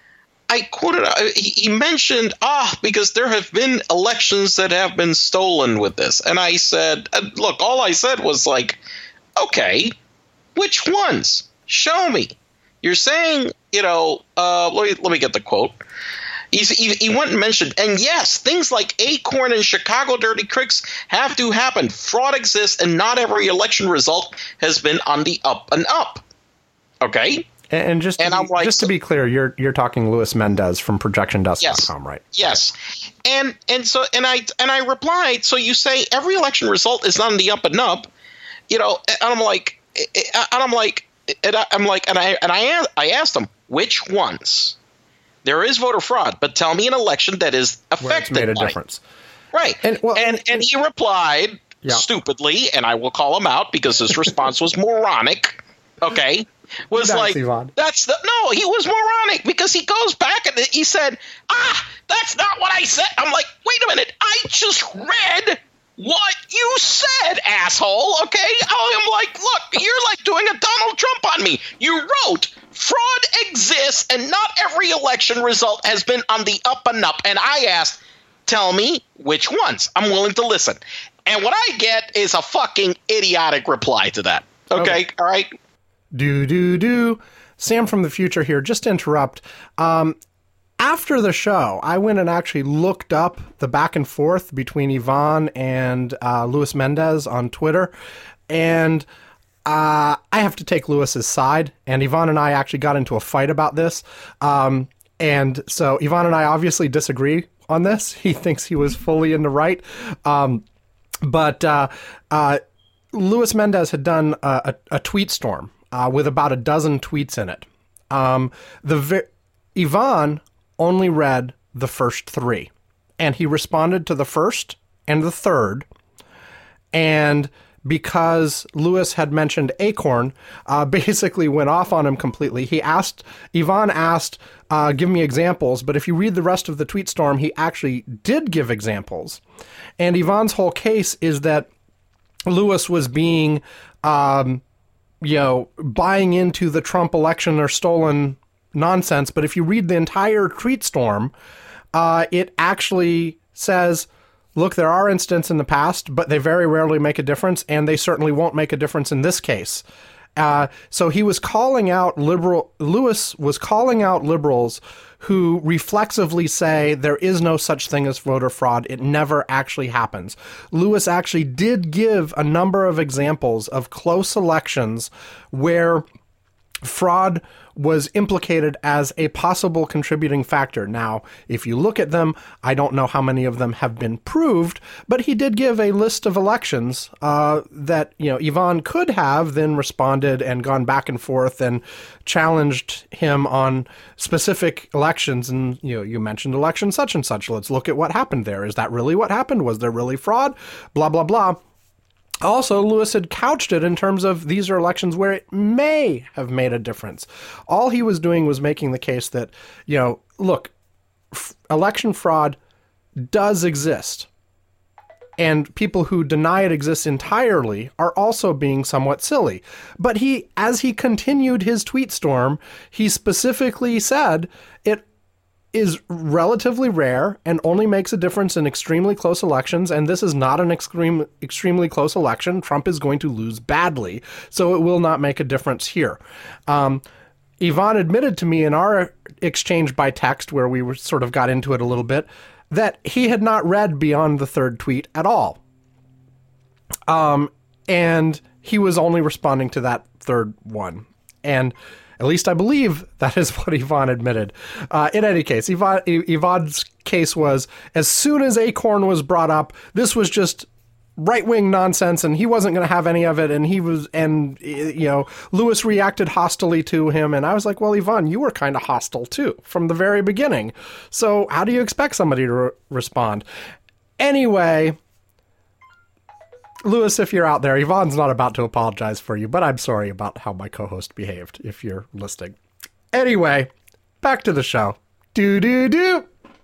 I quoted. He, he mentioned ah because there have been elections that have been stolen with this, and I said, look, all I said was like, okay, which ones? Show me. You're saying, you know, uh, let me let me get the quote. He's, he, he went and mentioned, and yes, things like Acorn and Chicago Dirty Tricks have to happen. Fraud exists, and not every election result has been on the up and up. Okay? And, and just to, and be, I'm like, just to be clear, you're you're talking Luis Mendez from projection dust dot com, yes, right? Yes. And and so and I and I replied, so you say every election result is on the up and up, you know? And I'm like, and I'm like, and I'm like, and I and I I asked him which ones. There is voter fraud, but tell me an election that is affected where it's made a by difference. Right. And well, and, and he replied yeah. stupidly, and I will call him out because his response was moronic. Okay. Was like, Yvonne. that's the, no, he was moronic because he goes back and he said, ah, that's not what I said. I'm like, wait a minute. I just read what you said, asshole. Okay. I'm like, look, you're like doing a Donald Trump on me. You wrote, fraud exists, and not every election result has been on the up and up. And I asked, tell me which ones. I'm willing to listen. And what I get is a fucking idiotic reply to that. Okay, okay. All right? Do, do, do. Sam from the future here. Just to interrupt. Um, after the show, I went and actually looked up the back and forth between Yvonne and uh, Luis Mendez on Twitter. And Uh, I have to take Lewis's side, and Yvonne and I actually got into a fight about this. Um, and so Ivan and I obviously disagree on this. He thinks he was fully in the right. Um, but uh, uh, Luis Mendez had done a, a, a tweet storm uh, with about a dozen tweets in it. Um, the vi- Ivan only read the first three, and he responded to the first and the third. And because Luis had mentioned Acorn, uh, basically went off on him completely. He asked, Ivan asked, uh, give me examples, but if you read the rest of the tweet storm, he actually did give examples. And Ivan's whole case is that Luis was being, um, you know, buying into the Trump election or stolen nonsense. But if you read the entire tweet storm, uh, it actually says, look, there are incidents in the past, but they very rarely make a difference, and they certainly won't make a difference in this case. Uh, so he was calling out liberal, Luis was calling out liberals who reflexively say there is no such thing as voter fraud. It never actually happens. Luis actually did give a number of examples of close elections where fraud was implicated as a possible contributing factor. Now, if you look at them, I don't know how many of them have been proved, but he did give a list of elections uh, that, you know, Ivan could have then responded and gone back and forth and challenged him on specific elections. And, you know, you mentioned election such and such. Let's look at what happened there. Is that really what happened? Was there really fraud? Blah, blah, blah. Also, Luis had couched it in terms of these are elections where it may have made a difference. All he was doing was making the case that, you know, look, f- election fraud does exist. And people who deny it exists entirely are also being somewhat silly. But he, as he continued his tweet storm, he specifically said it is relatively rare and only makes a difference in extremely close elections. And this is not an extreme, extremely close election. Trump is going to lose badly, so it will not make a difference here. Um, Ivan admitted to me in our exchange by text, where we were sort of got into it a little bit, that he had not read beyond the third tweet at all. Um, and he was only responding to that third one. And at least I believe that is what Ivan admitted. Uh, in any case, Ivan, Ivan's case was, as soon as Acorn was brought up, this was just right-wing nonsense, and he wasn't going to have any of it. And he was, and you know, Luis reacted hostily to him, and I was like, well, Ivan, you were kind of hostile too from the very beginning. So how do you expect somebody to re- respond? Anyway, Luis, if you're out there, Ivan's not about to apologize for you, but I'm sorry about how my co-host behaved, if you're listening. Anyway, back to the show. Do-do-do.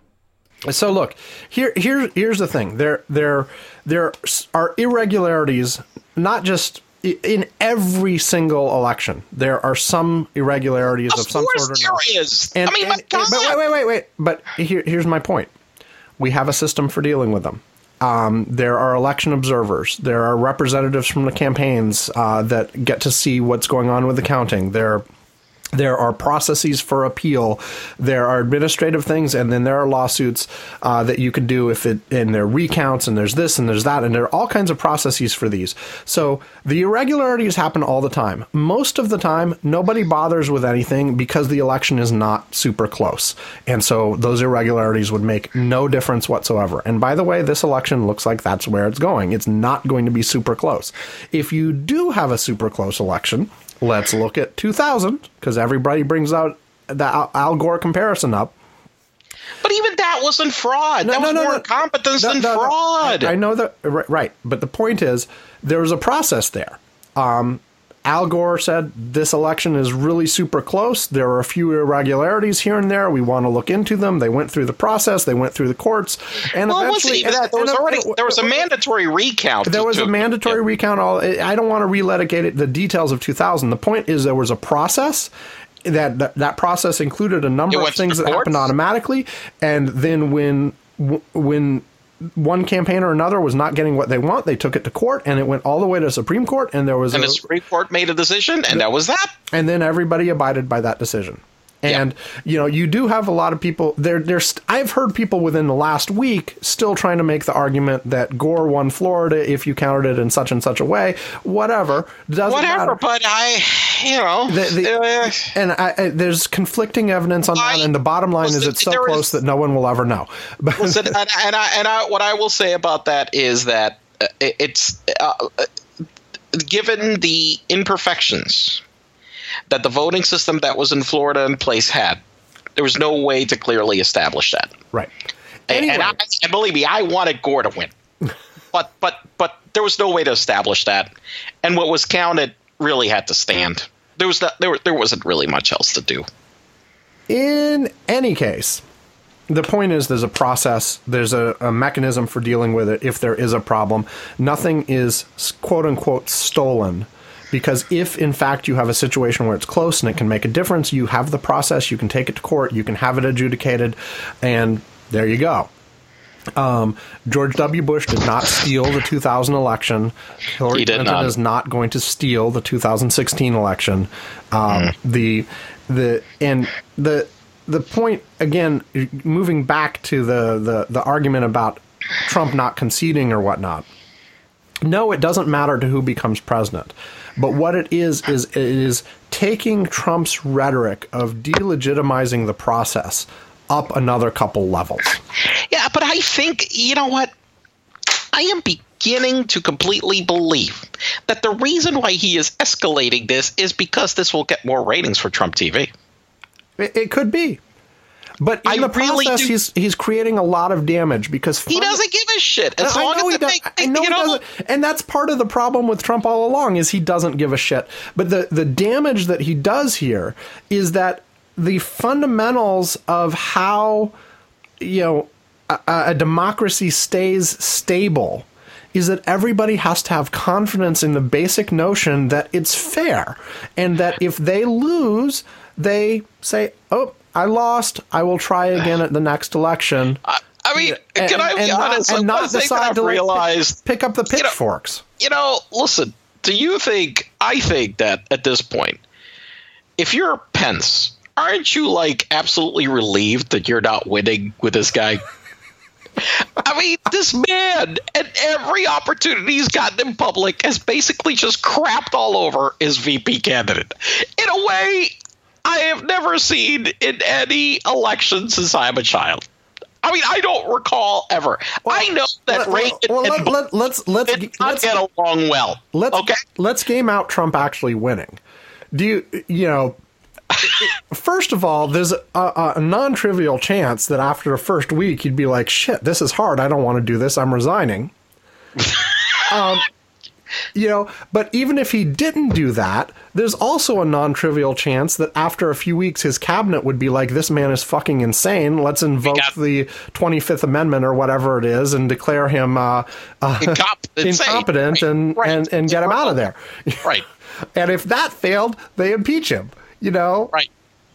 So look, here, here, here's the thing. There, there, there are irregularities, not just in every single election. There are some irregularities of, of some sort or another. There is. And, I mean, and, and, but wait, wait, wait, wait. But here, here's my point. We have a system for dealing with them. Um, there are election observers. There are representatives from the campaigns uh, that get to see what's going on with the counting. There, there are processes for appeal. There are administrative things, and then there are lawsuits uh, that you can do if it. And there are recounts, and there's this, and there's that, and there are all kinds of processes for these. So the irregularities happen all the time. Most of the time, nobody bothers with anything because the election is not super close, and so those irregularities would make no difference whatsoever. And by the way, this election looks like that's where it's going. It's not going to be super close. If you do have a super close election, let's look at two thousand, because everybody brings out the Al, Al Gore comparison up. But even that wasn't fraud. No, that no, was no, more no. incompetence no, than no, fraud. No. I, I know that, right. But the point is, there was a process there. Um, Al Gore said, this election is really super close. There are a few irregularities here and there. We want to look into them. They went through the process. They went through the courts. And well, eventually, even that. There was, already, there was a mandatory recount. There was to, a mandatory yeah. recount. All I don't want to relitigate it, the details of two thousand. The point is there was a process. That, that that process included a number of things that happened automatically. And then when when one campaign or another was not getting what they want, they took it to court, and it went all the way to Supreme Court, and there was and a, the Supreme Court made a decision, and that was that. And then everybody abided by that decision. And, yeah. you know, you do have a lot of people there. There's I've heard people within the last week still trying to make the argument that Gore won Florida if you counted it in such and such a way. Whatever. Doesn't Whatever, matter. but I you know, the, the, uh, and I, I, there's conflicting evidence on that, I, and the bottom line listen, is it's so close is, that no one will ever know. listen, and, and I and I what I will say about that is that uh, it, it's uh, given the imperfections that the voting system that was in Florida in place had, there was no way to clearly establish that. Right. Anyway. And, I, and believe me, I wanted Gore to win, but but but there was no way to establish that, and what was counted really had to stand. There was not, there there wasn't really much else to do. In any case, the point is there's a process, there's a, a mechanism for dealing with it if there is a problem. Nothing is quote unquote stolen. Because if, in fact, you have a situation where it's close and it can make a difference, you have the process, you can take it to court, you can have it adjudicated, and there you go. Um, George W. Bush did not steal the two thousand election. Hillary Clinton not. is not going to steal the two thousand sixteen election. Um, mm. The the and the the point again, moving back to the, the the argument about Trump not conceding or whatnot. No, it doesn't matter to who becomes president. But what it is, is it is taking Trump's rhetoric of delegitimizing the process up another couple levels. Yeah, but I think, you know what? I am beginning to completely believe that the reason why he is escalating this is because this will get more ratings for Trump T V. It, it could be. But in I the process, really he's he's creating a lot of damage because he doesn't give a shit. As long as it makes, I know he doesn't, and that's part of the problem with Trump all along is he doesn't give a shit. But the the damage that he does here is that the fundamentals of how you know a, a democracy stays stable is that everybody has to have confidence in the basic notion that it's fair, and that if they lose, they say, "Oh, I lost. I will try again at the next election." I, I mean, and, can I be and honest? Not, and not decide to realize, pick, pick up the pitchforks. You know, you know, listen. Do you think? I think that at this point, if you're Pence, aren't you like absolutely relieved that you're not winning with this guy? I mean, this man, at every opportunity he's gotten in public, has basically just crapped all over his V P candidate. In a way I have never seen in any election since I'm a child. I mean, I don't recall ever. Well, I know that well, Reagan well, and let, let, let's let's did not let's, get along well. Let's okay, let's game out Trump actually winning. Do you you know? First of all, there's a, a, a non-trivial chance that after the first week you'd be like, "Shit, this is hard. I don't want to do this. I'm resigning." um, You know, but even if he didn't do that, there's also a non-trivial chance that after a few weeks his cabinet would be like, this man is fucking insane. Let's invoke got- the twenty-fifth Amendment or whatever it is and declare him uh, uh, incompetent, incompetent right. and, right. and, and get him out of there. Right. And if that failed, they impeach him, you know? Right.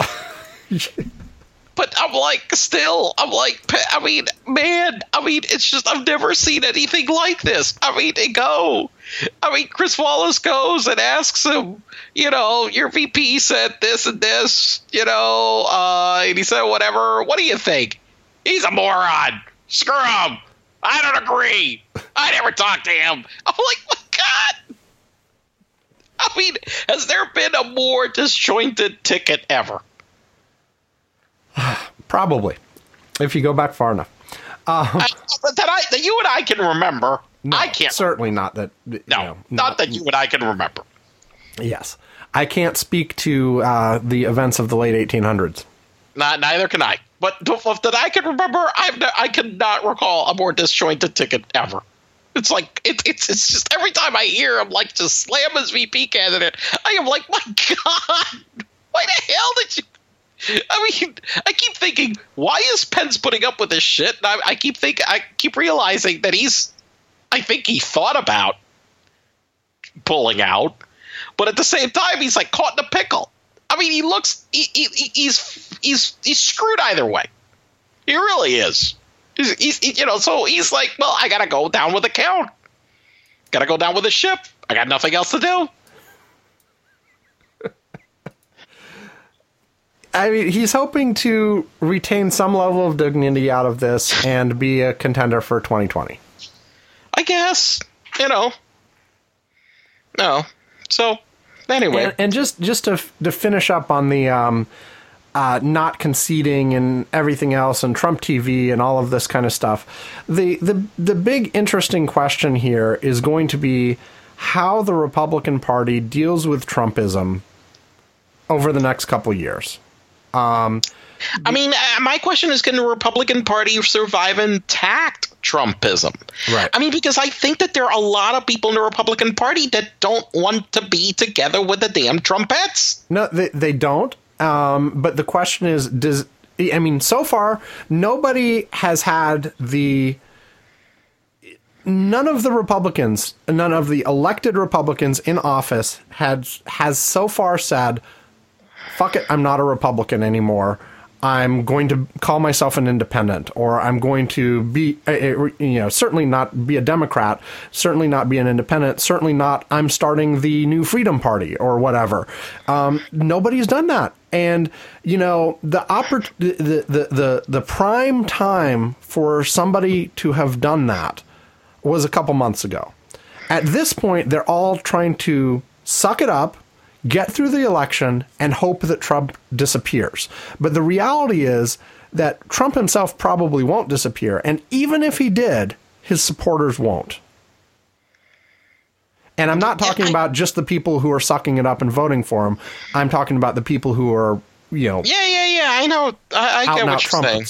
But I'm like, still, I'm like, I mean, man, I mean, it's just, I've never seen anything like this. I mean, they go. I mean, Chris Wallace goes and asks him, you know, your V P said this and this, you know, uh, and he said, whatever. What do you think? He's a moron. Screw him. I don't agree. I never talked to him. I'm like, my God. I mean, has there been a more disjointed ticket ever? Probably, if you go back far enough. Um, uh, that I, that you and I can remember. No, I can't. Certainly not that. No, know, not, not that you and I can remember. Yes, I can't speak to uh, the events of the late eighteen hundreds. Not, neither can I. But that I can remember, I've no, I cannot recall a more disjointed ticket ever. It's like it, it's it's just every time I hear him like just slam his V P candidate, I am like, my God, why the hell did you? I mean, I keep thinking, why is Pence putting up with this shit? And I, I keep thinking, I keep realizing that he's, I think he thought about pulling out, but at the same time, he's like caught in a pickle. I mean, he looks, he, he, he's, he's, he's screwed either way. He really is. He's, he's, you know, so he's like, well, I gotta go down with the count. Gotta go down with the ship. I got nothing else to do. I mean, he's hoping to retain some level of dignity out of this and be a contender for twenty twenty. I guess, you know. No. So, Anyway, and, and just just to to finish up on the um, uh, not conceding and everything else, and Trump T V and all of this kind of stuff, the the the big interesting question here is going to be how the Republican Party deals with Trumpism over the next couple of years. Um, I mean, my question is, can the Republican Party survive intact Trumpism? Right. I mean, because I think that there are a lot of people in the Republican Party that don't want to be together with the damn Trumpettes. No, they, they don't. Um, but the question is, does I mean, so far, nobody has had the... None of the Republicans, none of the elected Republicans in office had has so far said, fuck it, I'm not a Republican anymore. I'm going to call myself an independent, or I'm going to be, you know, certainly not be a Democrat, certainly not be an independent, certainly not, I'm starting the New Freedom Party or whatever. Um, nobody's done that. And, you know, the, oppor- the, the, the, the prime time for somebody to have done that was a couple months ago. At this point, they're all trying to suck it up, get through the election, and hope that Trump disappears. But the reality is that Trump himself probably won't disappear. And even if he did, his supporters won't. And I'm not talking about just the people who are sucking it up and voting for him. I'm talking about the people who are, you know... Yeah, yeah, yeah, I know. I, I get what you're saying.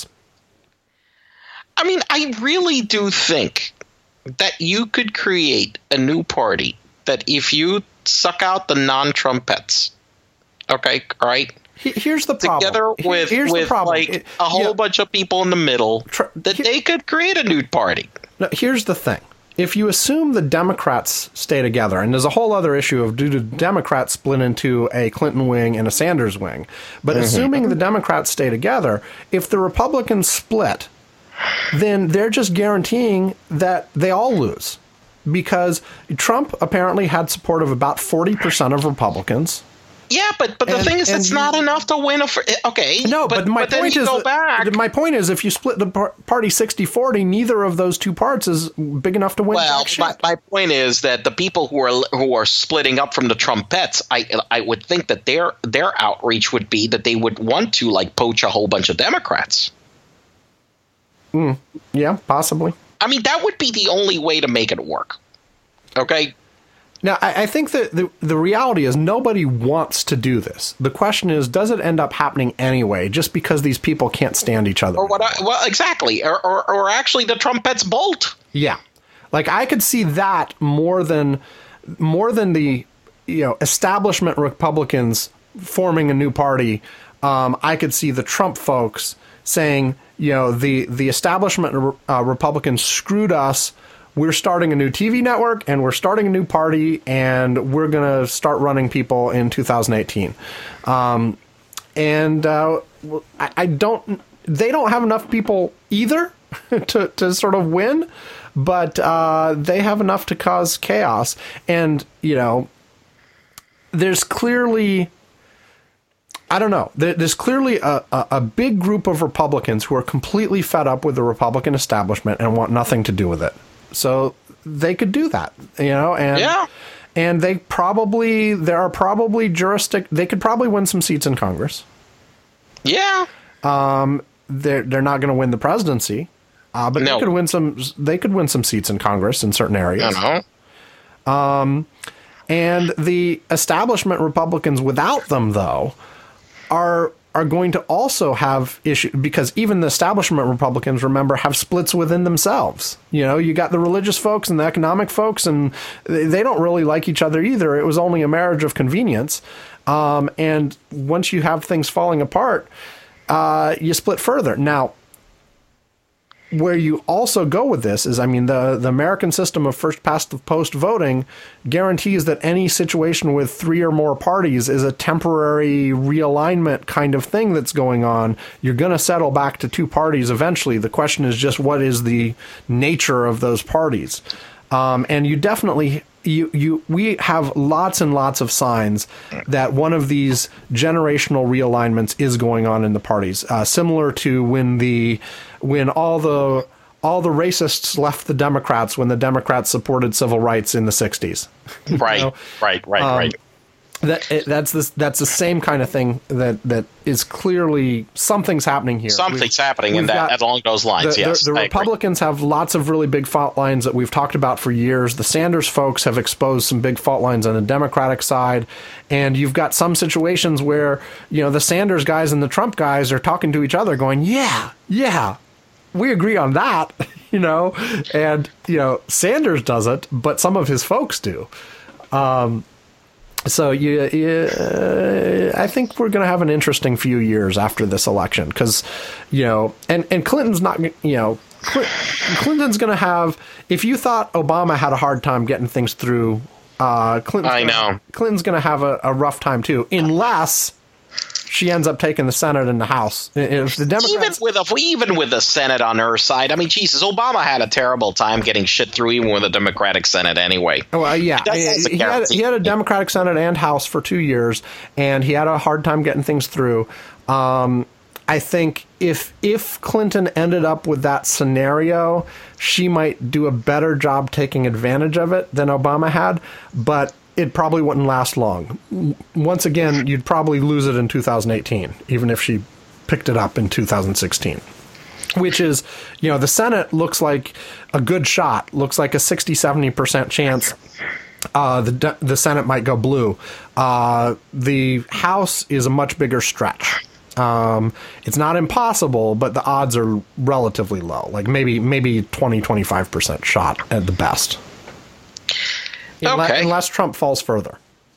I mean, I really do think that you could create a new party that if you suck out the non-Trumpettes, okay, all right? Here's the problem. Together with, Here's with the problem. like it, a whole yeah, bunch of people in the middle, tr- that here, they could create a new party. No, here's the thing. If you assume the Democrats stay together, and there's a whole other issue of do the Democrats split into a Clinton wing and a Sanders wing, but mm-hmm. assuming the Democrats stay together, if the Republicans split, then they're just guaranteeing that they all lose. Because Trump apparently had support of about forty percent of Republicans. Yeah, but but the and, thing is, it's you, not enough to win a... Fr- okay. No, but, but my but point is... Go back. My point is, if you split the par- party sixty forty, neither of those two parts is big enough to win. Well, my, my point is that the people who are who are splitting up from the Trumpettes, I I would think that their their outreach would be that they would want to, like, poach a whole bunch of Democrats. Mm, yeah, possibly. I mean, that would be the only way to make it work. Okay? Now, I, I think that the, the reality is nobody wants to do this. The question is, does it end up happening anyway, just because these people can't stand each other? Or what? I, well, exactly. Or, or, or actually the Trumpettes bolt. Yeah. Like, I could see that more than more than the, you know, establishment Republicans forming a new party. Um, I could see the Trump folks saying, you know, the, the establishment uh, Republicans screwed us. We're starting a new T V network, and we're starting a new party, and we're going to start running people in two thousand eighteen. Um, and uh, I, I don't, they don't have enough people either to, to sort of win, but uh, they have enough to cause chaos. And, you know, there's clearly... I don't know. There's clearly a, a, a big group of Republicans who are completely fed up with the Republican establishment and want nothing to do with it. So they could do that, you know, and yeah. and they probably there are probably jurisdic. They could probably win some seats in Congress. Yeah. Um. They're they're not going to win the presidency, uh, but no. they could win some. They could win some seats in Congress in certain areas. I know. Um, and the establishment Republicans without them, though, are are going to also have issues, because even the establishment Republicans, remember, have splits within themselves. You know, you got the religious folks and the economic folks, and they don't really like each other either. It was only a marriage of convenience. Um, and once you have things falling apart, uh, you split further. Now, where you also go with this is, I mean, the, the American system of first past the post voting guarantees that any situation with three or more parties is a temporary realignment kind of thing that's going on. You're going to settle back to two parties eventually. The question is just, what is the nature of those parties? Um, and you definitely... You, you, we have lots and lots of signs that one of these generational realignments is going on in the parties, uh, similar to when the when all the all the racists left the Democrats when the Democrats supported civil rights in the sixties. Right, you know? right, right, um, right. That it, that's this that's the same kind of thing that, that is clearly something's happening here. Something's we've, happening in that along those lines. The, yes, the, the Republicans have lots of really big fault lines that we've talked about for years. The Sanders folks have exposed some big fault lines on the Democratic side, and you've got some situations where you know the Sanders guys and the Trump guys are talking to each other, going, "Yeah, yeah, we agree on that," you know, and you know Sanders doesn't, but some of his folks do. Um, So you, you, uh, I think we're going to have an interesting few years after this election because, you know, and, and Clinton's not, you know, Clinton's going to have, if you thought Obama had a hard time getting things through, uh, Clinton's I gonna, know. Clinton's going to have a, a rough time too, unless she ends up taking the Senate and the House. If the Democrats, even with a, even with the Senate on her side, I mean, Jesus, Obama had a terrible time getting shit through, even with a Democratic Senate anyway. Oh, uh, yeah, he, he, had, he had a Democratic Senate and House for two years, and he had a hard time getting things through. Um, I think if if Clinton ended up with that scenario, she might do a better job taking advantage of it than Obama had, but it probably wouldn't last long. Once again, you'd probably lose it in two thousand eighteen, even if she picked it up in two thousand sixteen. Which is, you know, the Senate looks like a good shot, looks like a sixty, seventy percent chance uh, the the Senate might go blue. Uh, the House is a much bigger stretch. Um, it's not impossible, but the odds are relatively low, like maybe maybe twenty, twenty-five percent shot at the best. Unless, okay. unless Trump falls further.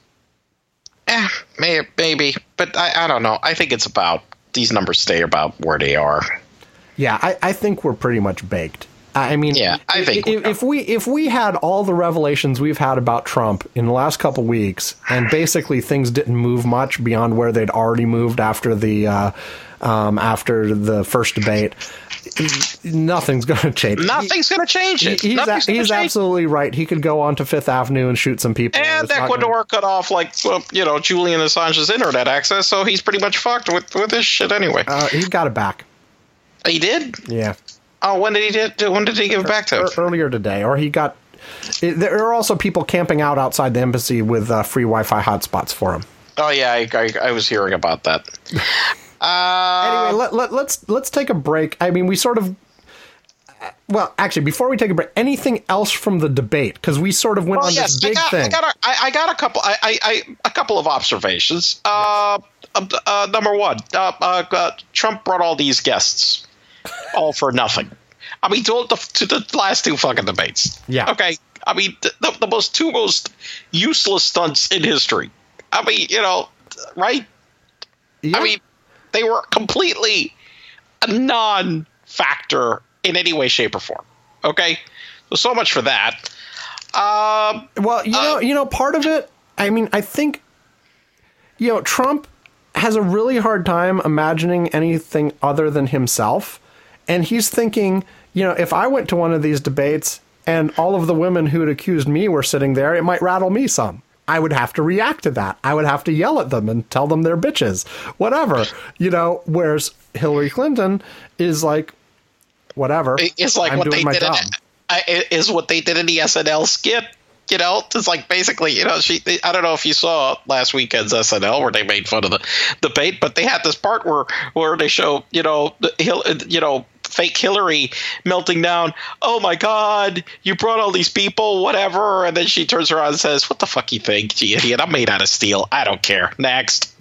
Eh, may, maybe, but I, I don't know. I think it's about, these numbers stay about where they are. Yeah, I, I think we're pretty much baked. I mean, yeah, I think if, if we if we had all the revelations we've had about Trump in the last couple weeks, and basically things didn't move much beyond where they'd already moved after the uh, um, after the first debate, nothing's going to change. Nothing's going to change it. He's, a, he's absolutely right. He could go onto Fifth Avenue and shoot some people. And Ecuador cut off, like, you know, Julian Assange's internet access, so he's pretty much fucked with, with this shit anyway. Uh, he got it back. He did? Yeah. Oh, when did he do, when did he give it back to? Earlier today, or he got. It, there are also people camping out outside the embassy with uh, free Wi-Fi hotspots for him. Oh yeah, I, I, I was hearing about that. uh, anyway, let, let, let's let's take a break. I mean, we sort of. Well, actually, before we take a break, anything else from the debate? Because we sort of went well, on yes, this big I got, thing. I got, a, I, I got a couple. I, I, I a couple of observations. Uh, uh, uh, number one, uh, uh, uh, Trump brought all these guests, all for nothing. I mean, to the, to the last two fucking debates. Yeah. Okay. I mean, the, the most two most useless stunts in history. I mean, you know, right? Yeah. I mean, they were completely a non-factor in any way, shape, or form. Okay, so so much for that. Um, well, you know, uh, you know, part of it. I mean, I think, you know, Trump has a really hard time imagining anything other than himself, and he's thinking, you know, if I went to one of these debates and all of the women who had accused me were sitting there, it might rattle me some. I would have to react to that. I would have to yell at them and tell them they're bitches, whatever, you know. Whereas Hillary Clinton is like, whatever. It's like I'm what doing they did. In, is what they did in the S N L skit. You know, it's like basically, you know, she. They, I don't know if you saw last weekend's S N L where they made fun of the debate, but they had this part where where they show, you know, the, you know, fake Hillary melting down. Oh my God, you brought all these people, whatever. And then she turns around and says, "What the fuck you think, you idiot? I'm made out of steel. I don't care. Next."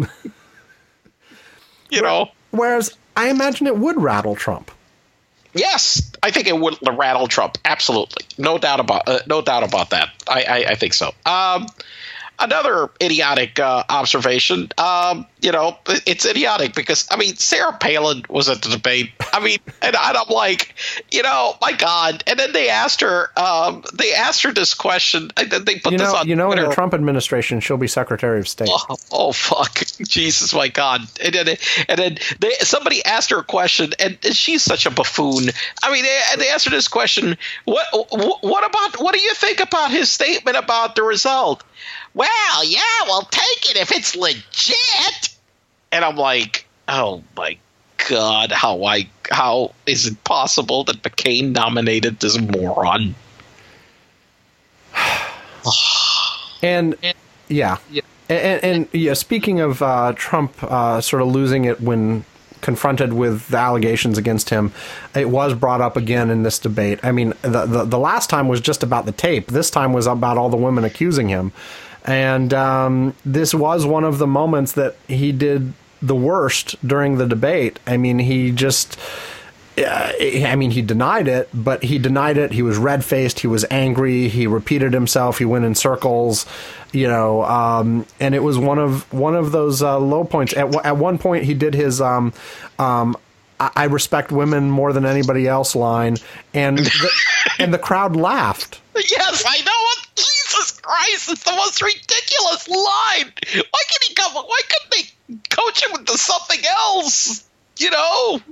You know. Whereas I imagine it would rattle Trump. Yes, I think it would rattle Trump. Absolutely, no doubt about uh, no doubt about that. I, I, I think so. Um, another idiotic uh, observation. Um, you know, it's idiotic because I mean, Sarah Palin was at the debate. I mean, and I'm like, you know, my God. And then they asked her. Um, they asked her this question. And then they put you know, this on you know, Twitter. in the Trump administration, she'll be Secretary of State. Oh, oh fuck, Jesus, my God! And then, and then they, somebody asked her a question, and, and she's such a buffoon. I mean, they, they asked her this question: What, what about? What do you think about his statement about the result? Well, yeah, we'll take it if it's legit. And I'm like, oh my God, how I how is it possible that McCain nominated this moron? And yeah, And, and yeah, speaking of uh, Trump uh, sort of losing it when confronted with the allegations against him, it was brought up again in this debate. I mean, the, the, the last time was just about the tape. This time was about all the women accusing him. And um, this was one of the moments that he did the worst during the debate. I mean, he just... Uh, I mean, he denied it, but he denied it. He was red-faced. He was angry. He repeated himself. He went in circles, you know, um, and it was one of one of those uh, low points. At, at one point, he did his um, um, I respect women more than anybody else line, and the, and the crowd laughed. Yes, I know. Jesus Christ, it's the most ridiculous line. Why can't he come? Why couldn't they coach him into something else? You know?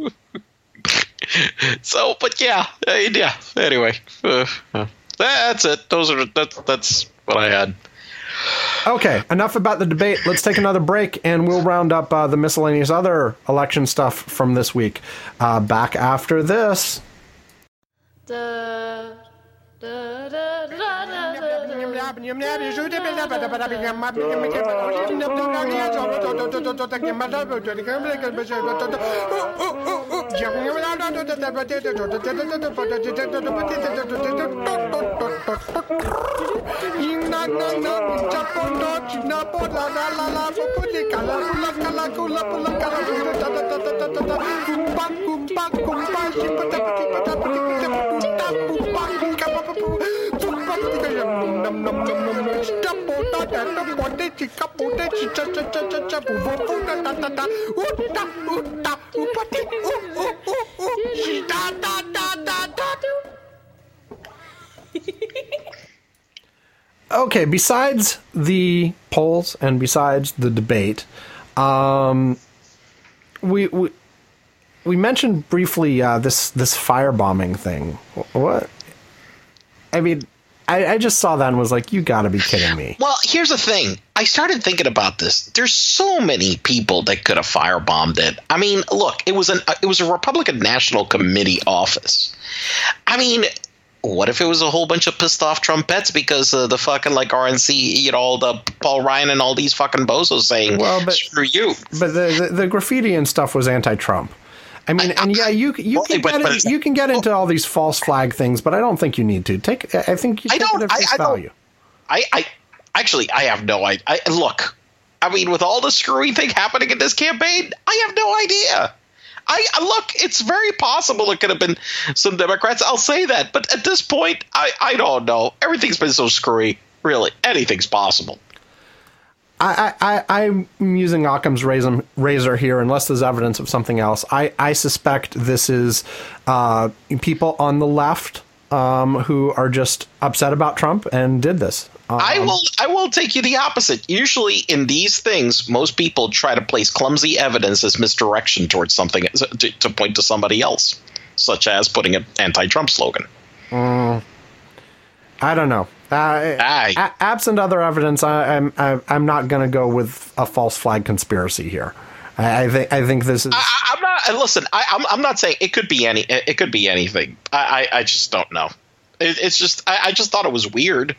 So, but yeah, uh, yeah. Anyway, uh, uh, that's it. Those are that's that's what I had. Okay, enough about the debate. Let's take another break, and we'll round up uh, the miscellaneous other election stuff from this week. Uh, back after this. Da, da, da, da, da, da. Okay, besides the polls and besides the debate, um, we we we mentioned briefly uh, this this firebombing thing. What? I mean, I, I just saw that and was like, you got to be kidding me. Well, here's the thing. I started thinking about this. There's so many people that could have firebombed it. I mean, look, it was an it was a Republican National Committee office. I mean, what if it was a whole bunch of pissed off Trumpettes because uh, the fucking like R N C, you know, all the Paul Ryan and all these fucking bozos saying, well, but, screw you. But the, the, the graffiti and stuff was anti-Trump. I mean, and yeah, you you well, can but, get but, in, you can get into all these false flag things, but I don't think you need to take. I think you take I don't, it at face I, I value. I, I actually I have no idea. I, look, I mean, with all the screwy thing happening in this campaign, I have no idea. I, I look, it's very possible it could have been some Democrats. I'll say that, but at this point, I, I don't know. Everything's been so screwy. Really, anything's possible. I, I, I'm using Occam's razor, razor here, unless there's evidence of something else. I, I suspect this is uh, people on the left um, who are just upset about Trump and did this. Um, I will I will take you the opposite. Usually in these things, most people try to place clumsy evidence as misdirection towards something to, to point to somebody else, such as putting an anti-Trump slogan. Um, I don't know. Uh, a- absent other evidence, I, I'm I, I'm not going to go with a false flag conspiracy here. I, I think I think this is. I, I'm not. Listen, I, I'm I'm not saying it could be any. It could be anything. I I, I just don't know. It, it's just I, I just thought it was weird.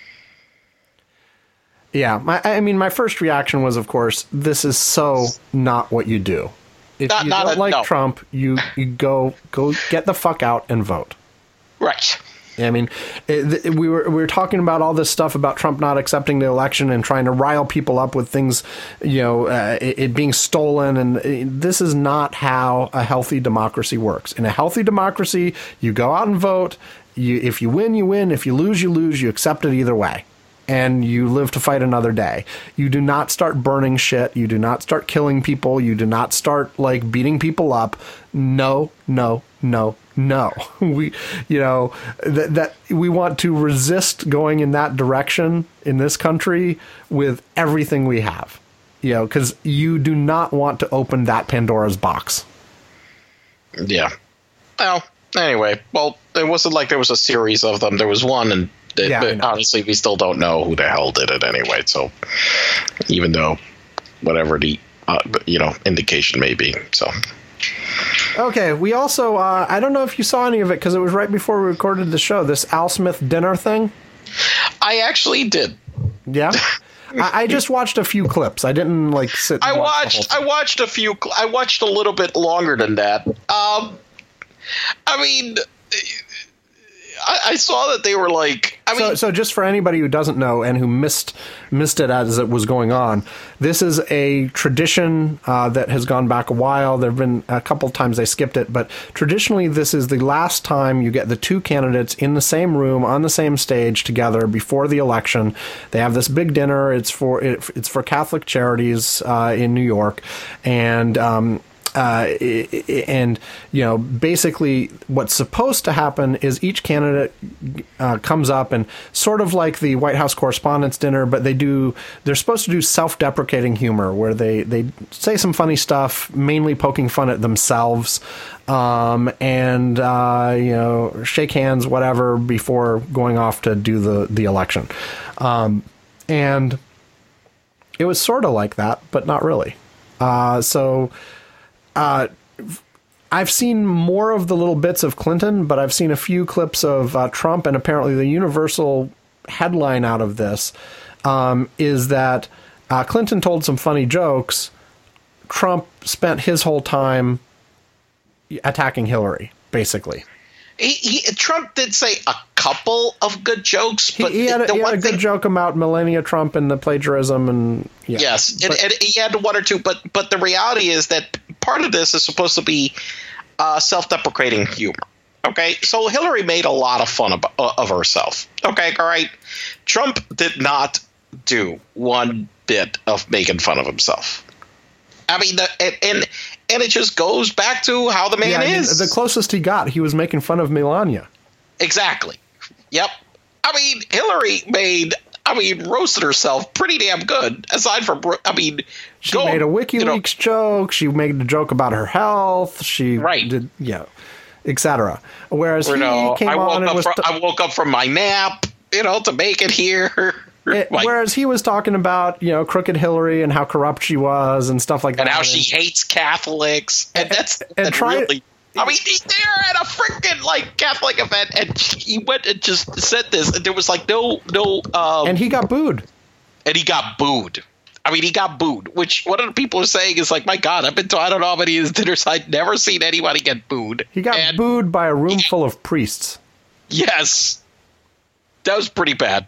Yeah, my, I mean, my first reaction was, of course, this is so not what you do. If not, you not don't a, like no. Trump, you, you go go get the fuck out and vote. Right. I mean, it, it, we were we were talking about all this stuff about Trump not accepting the election and trying to rile people up with things, you know, uh, it, it being stolen. And it, this is not how a healthy democracy works. In a healthy democracy, you go out and vote. You, if you win, you win. If you lose, you lose. You accept it either way. And you live to fight another day. You do not start burning shit. You do not start killing people. You do not start like beating people up. No, no, no, no. We, you know, that, that we want to resist going in that direction in this country with everything we have. You know, because you do not want to open that Pandora's box. Yeah. Well, anyway, well, it wasn't like there was a series of them. There was one, and It, yeah, but honestly, we still don't know who the hell did it anyway. So, even though whatever the uh, you know indication may be, so okay. We also uh, I don't know if you saw any of it because it was right before we recorded the show. This Al Smith dinner thing. I actually did. Yeah. I, I just watched a few clips. I didn't like sit. And I watch watched. I watched a few. I watched a little bit longer than that. Um, I mean, I, I saw that they were like. I mean, so, so just for anybody who doesn't know and who missed missed it as it was going on, this is a tradition uh, that has gone back a while. There have been a couple of times they skipped it, but traditionally this is the last time you get the two candidates in the same room on the same stage together before the election. They have this big dinner. It's for it, it's for Catholic Charities uh, in New York, and. Um, Uh, and, you know, basically what's supposed to happen is each candidate uh, comes up and sort of like the White House Correspondents' Dinner, but they do, they're supposed to do self-deprecating humor where they, they say some funny stuff, mainly poking fun at themselves, um, and, uh, you know, shake hands, whatever, before going off to do the, the election. Um, and it was sort of like that, but not really. Uh, so... Uh, I've seen more of the little bits of Clinton, but I've seen a few clips of uh, Trump, and apparently the universal headline out of this um, is that uh, Clinton told some funny jokes. Trump spent his whole time attacking Hillary, basically. He, he, Trump did say a couple of good jokes, but he, he had, a, the he one had a good thing, joke about Melania Trump and the plagiarism, and yeah. yes, but, and, and he had one or two. But but the reality is that part of this is supposed to be uh, self-deprecating humor. Okay, so Hillary made a lot of fun of, uh, of herself. Okay, all right. Trump did not do one bit of making fun of himself. I mean, the, and, and and it just goes back to how the man yeah, I mean, is. The closest he got, he was making fun of Melania. Exactly. Yep. I mean, Hillary made, I mean, roasted herself pretty damn good. Aside from, I mean, she go, made a WikiLeaks you know, joke. She made a joke about her health. She right. did, yeah, et cetera. Whereas you he know, came I woke on and up was from, t- I woke up from my nap, you know, to make it here. It, like, whereas he was talking about, you know, crooked Hillary and how corrupt she was and stuff like and that. how she hates Catholics. And, and that's and that try really. I mean, he's there at a freaking like Catholic event, and he went and just said this, and there was like no, no. Um, and he got booed. And he got booed. I mean, he got booed. Which one of the people are saying is like, my God, I've been to I don't know how many of his dinners. I've never seen anybody get booed. He got and booed by a room he, full of priests. Yes, that was pretty bad.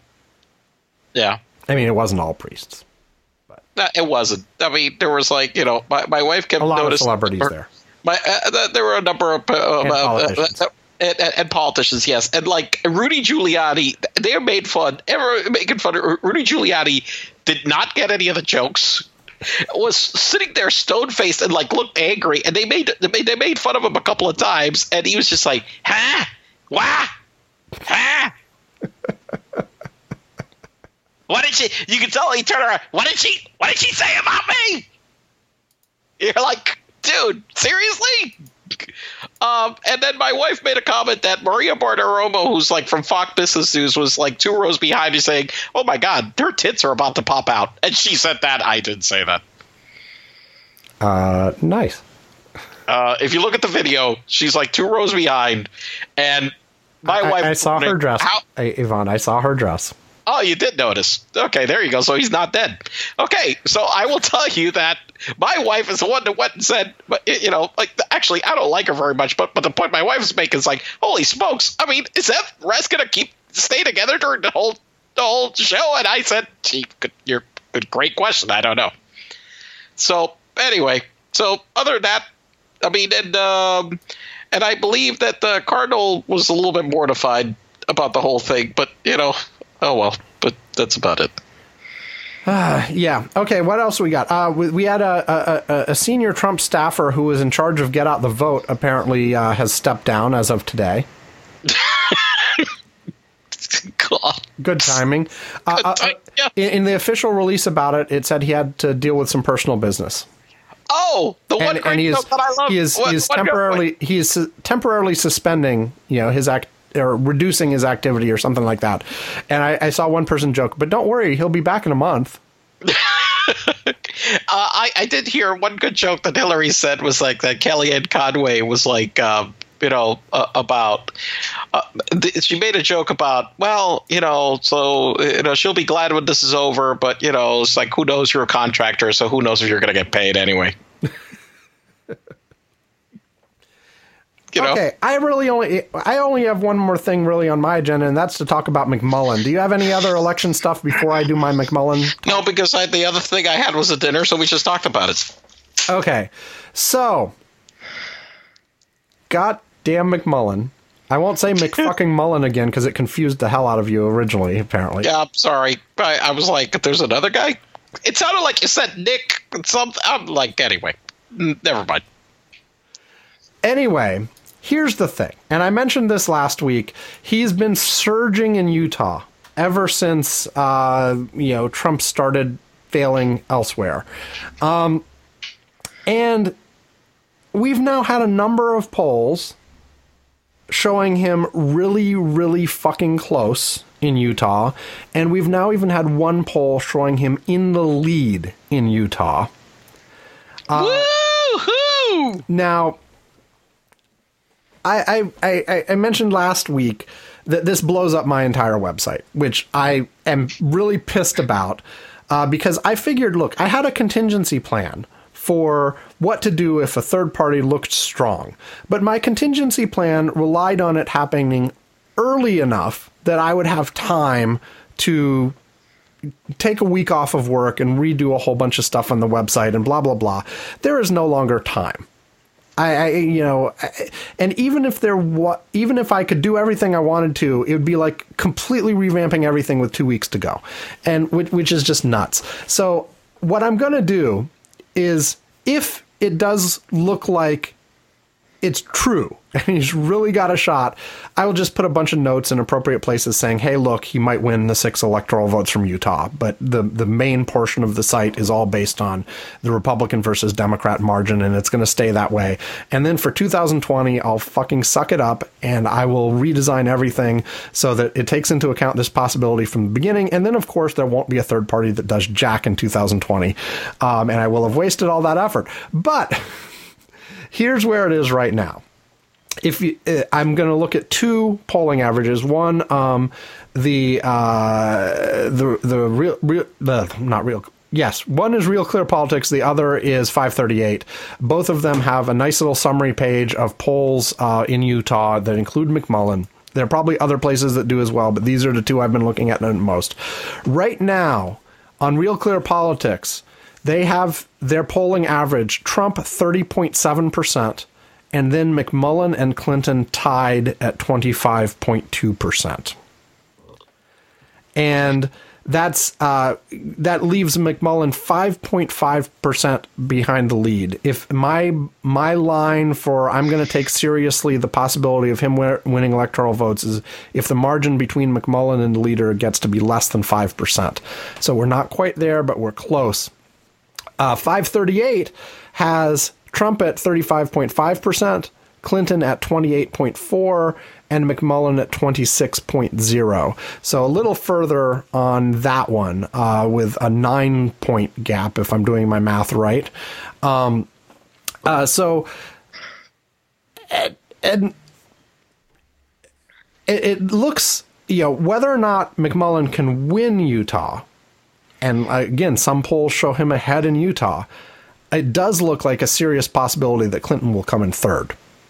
Yeah. I mean, it wasn't all priests. But. No, it wasn't. I mean, there was like, you know, my, my wife kept a lot noticing. of celebrities her, there. My, uh, there were a number of uh, and, uh, politicians. Uh, and, and, and politicians, yes. And like Rudy Giuliani, they made fun, ever making fun of Rudy Giuliani did not get any of the jokes. Was sitting there stone faced and like looked angry, and they made they made, they made fun of him a couple of times, and he was just like, huh? Wah? Huh? What did she? You can tell he turned around. What did she? What did she say about me? You're like, dude, seriously? Um, and then my wife made a comment that Maria Bartiromo, who's like from Fox Business News, was like two rows behind you saying, "Oh my God, her tits are about to pop out." And she said that. I didn't say that. Uh, nice. Uh, if you look at the video, she's like two rows behind, and my I, wife. I saw her dress. How, hey, Yvonne, I saw her dress. Oh, you did notice. Okay, there you go. So he's not dead. Okay, so I will tell you that my wife is the one that went and said, you know, like, actually, I don't like her very much, but but the point my wife is making is like, holy smokes. I mean, is that rest going to keep stay together during the whole the whole show? And I said, gee, good, you're good, great question. I don't know. So anyway, so other than that, I mean, and um, and I believe that the Cardinal was a little bit mortified about the whole thing, but you know. Oh, well, but that's about it. Uh, yeah. Okay, what else we got? Uh, we, we had a, a, a senior Trump staffer who was in charge of Get Out the Vote apparently uh, has stepped down as of today. God. Good timing. Good uh, time. uh, yeah. in, in the official release about it, it said he had to deal with some personal business. Oh, the one and, great and he is, that I love. He is, what, he is temporarily he is su- temporarily suspending, you know, his act. Or reducing his activity or something like that. And I, I saw one person joke, but don't worry, he'll be back in a month. uh, I, I did hear one good joke that Hillary said was like that Kellyanne Conway was like, uh, you know, uh, about uh, th- she made a joke about, well, you know, so, you know, she'll be glad when this is over, but, you know, it's like, who knows, you're a contractor, so who knows if you're going to get paid anyway. You know? Okay, I really only I only have one more thing really on my agenda, and that's to talk about McMullen. Do you have any other election stuff before I do my McMullen talk? No, because I, the other thing I had was a dinner, so we just talked about it. Okay, so goddamn McMullen. I won't say McFucking Mullen again because it confused the hell out of you originally, apparently. Yeah, I'm sorry. I, I was like, there's another guy? It sounded like you said Nick. Something. I'm like, anyway, never mind. Anyway, here's the thing, and I mentioned this last week. He's been surging in Utah ever since, uh, you know, Trump started failing elsewhere. Um, and we've now had a number of polls showing him really, really fucking close in Utah, and we've now even had one poll showing him in the lead in Utah. Uh, Woo-hoo! Now, I, I, I mentioned last week that this blows up my entire website, which I am really pissed about uh, because I figured, look, I had a contingency plan for what to do if a third party looked strong. But my contingency plan relied on it happening early enough that I would have time to take a week off of work and redo a whole bunch of stuff on the website and blah, blah, blah. There is no longer time. I, I, you know, and even if there wa- even if I could do everything I wanted to, it would be like completely revamping everything with two weeks to go, and which, which is just nuts. So what I'm going to do is, if it does look like it's true and he's really got a shot, I will just put a bunch of notes in appropriate places saying, hey, look, he might win the six electoral votes from Utah. But the, the main portion of the site is all based on the Republican versus Democrat margin, and it's going to stay that way. And then for two thousand twenty, I'll fucking suck it up, and I will redesign everything so that it takes into account this possibility from the beginning. And then, of course, there won't be a third party that does jack in two thousand twenty, um, and I will have wasted all that effort. But here's where it is right now. If you, uh, I'm going to look at two polling averages. One, um, the uh, the the real, real uh, not real. Yes, one is Real Clear Politics. The other is five thirty-eight. Both of them have a nice little summary page of polls uh, in Utah that include McMullen. There are probably other places that do as well, but these are the two I've been looking at the most. Right now, on Real Clear Politics, they have their polling average, Trump thirty point seven percent, and then McMullen and Clinton tied at twenty-five point two percent. And that's uh, that leaves McMullen five point five percent behind the lead. If my my line for I'm going to take seriously the possibility of him winning electoral votes is if the margin between McMullen and the leader gets to be less than five percent. So we're not quite there, but we're close. Uh, five thirty-eight has Trump at thirty-five point five percent, Clinton at twenty-eight point four percent, and McMullen at twenty-six point zero percent. So a little further on that one, uh, with a nine-point gap, if I'm doing my math right. Um, uh, so, and, and it, it looks, you know, whether or not McMullen can win Utah, and again, some polls show him ahead in Utah, it does look like a serious possibility that Clinton will come in third.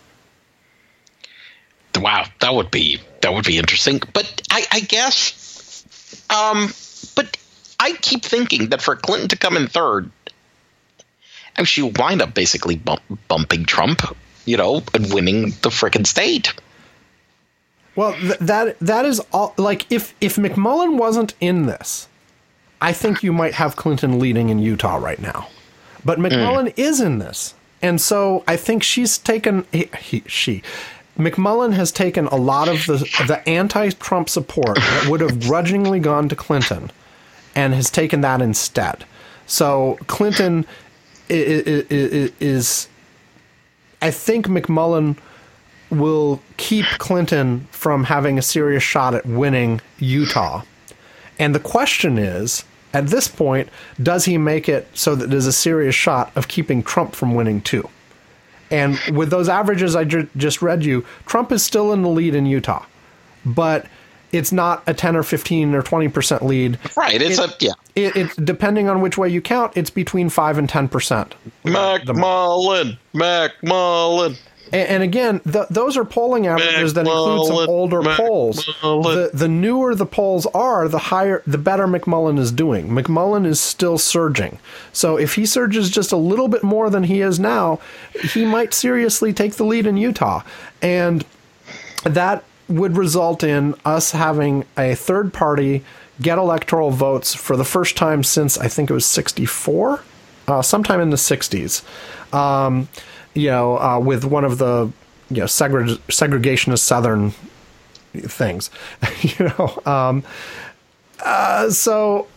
Wow, that would be that would be interesting. But I, I guess, um, but I keep thinking that for Clinton to come in third, I mean, she'll wind up basically bump, bumping Trump, you know, and winning the frickin' state. Well, th- that that is all. Like, if if McMullen wasn't in this, I think you might have Clinton leading in Utah right now. But McMullen mm. is in this. And so I think she's taken, he, he, she, McMullen has taken a lot of the, the anti-Trump support that would have grudgingly gone to Clinton and has taken that instead. So Clinton is, is, is I think McMullen will keep Clinton from having a serious shot at winning Utah. And the question is, at this point, does he make it so that there's a serious shot of keeping Trump from winning too? And with those averages I ju- just read you, Trump is still in the lead in Utah. but it's not a ten or fifteen or twenty percent lead. Right. It's it, a, yeah. It, it's depending on which way you count, it's between five and ten percent. McMullen, McMullen. And, and again, the, those are polling averages that include some older polls. The, the newer the polls are, the higher, the better McMullen is doing. McMullen is still surging. So if he surges just a little bit more than he is now, he might seriously take the lead in Utah. And that would result in us having a third party get electoral votes for the first time since, I think it was sixty-four, uh, sometime in the sixties. Um, you know, uh, with one of the, you know, segre- segregationist Southern things, you know. Um, uh, so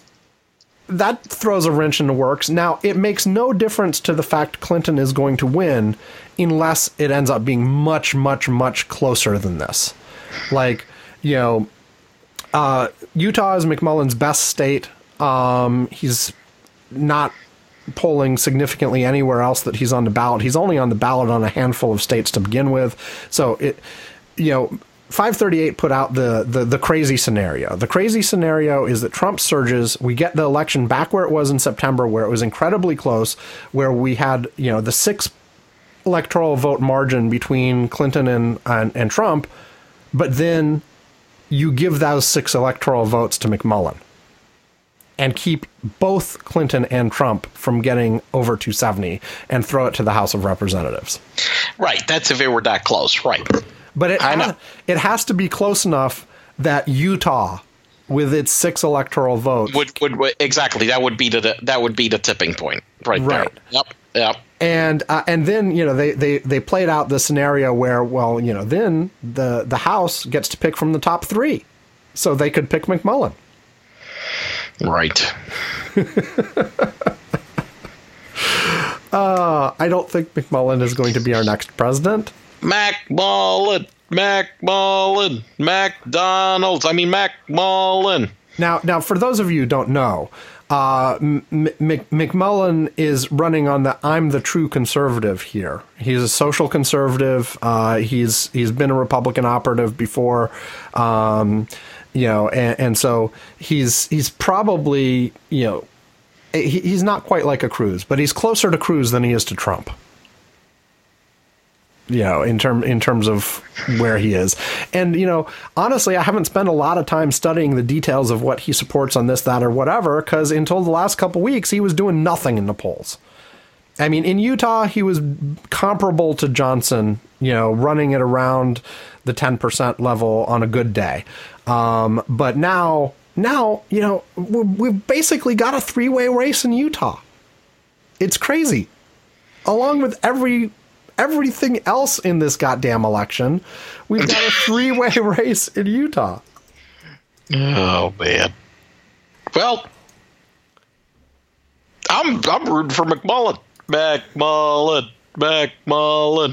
that throws a wrench in the works. Now, it makes no difference to the fact Clinton is going to win unless it ends up being much, much, much closer than this. Like, you know, uh, Utah is McMullen's best state. Um, he's not polling significantly anywhere else that he's on the ballot. He's only on the ballot on a handful of states to begin with. So it, you know, five thirty-eight put out the, the, the crazy scenario. The crazy scenario is that Trump surges. We get the election back where it was in September, where it was incredibly close, where we had, you know, the six electoral vote margin between Clinton and, and, and Trump. But then you give those six electoral votes to McMullen and keep both Clinton and Trump from getting over two seventy and throw it to the House of Representatives. Right. That's if it were that close. Right. But it, ha- it has to be close enough that Utah, with its six electoral votes, would, would, would exactly that would be the that would be the tipping point right, right. there. Yep. Yep. And uh, and then, you know, they, they, they played out the scenario where, well, you know, then the, the House gets to pick from the top three. So they could pick McMullen. Right. uh, I don't think McMullen is going to be our next president. McMullen, McMullen, McDonald's. I mean, McMullen. Now, now, for those of you who don't know, uh, M- M- McMullen is running on the "I'm the true conservative" here. He's a social conservative. Uh, he's he's been a Republican operative before, um, you know, and, and so he's he's probably, you know, he, he's not quite like a Cruz, but he's closer to Cruz than he is to Trump. You know, in term in terms of where he is. And, you know, honestly, I haven't spent a lot of time studying the details of what he supports on this, that, or whatever, because until the last couple weeks, he was doing nothing in the polls. I mean, in Utah, he was comparable to Johnson, you know, running at around the ten percent level on a good day. Um, but now, now, you know, we've basically got a three-way race in Utah. It's crazy. Along with every... everything else in this goddamn election, we've got a three-way race in Utah. Oh man. Well, I'm I'm rooting for McMullen. McMullen. McMullen.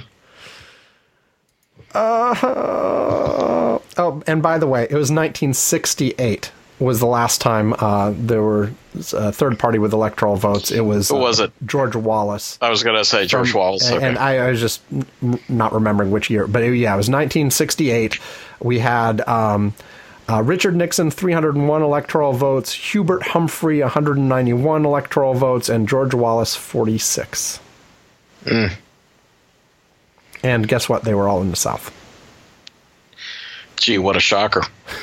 Uh, oh, and by the way, it was nineteen sixty-eight was the last time uh, there were a third party with electoral votes. It was, Who was uh, it? George Wallace. I was going to say George From, Wallace. Okay. And I, I was just not remembering which year. But it, yeah, it was nineteen sixty-eight. We had um, uh, Richard Nixon, three hundred one electoral votes, Hubert Humphrey, one hundred ninety-one electoral votes, and George Wallace, forty-six. Mm. And guess what? They were all in the South. Gee, what a shocker.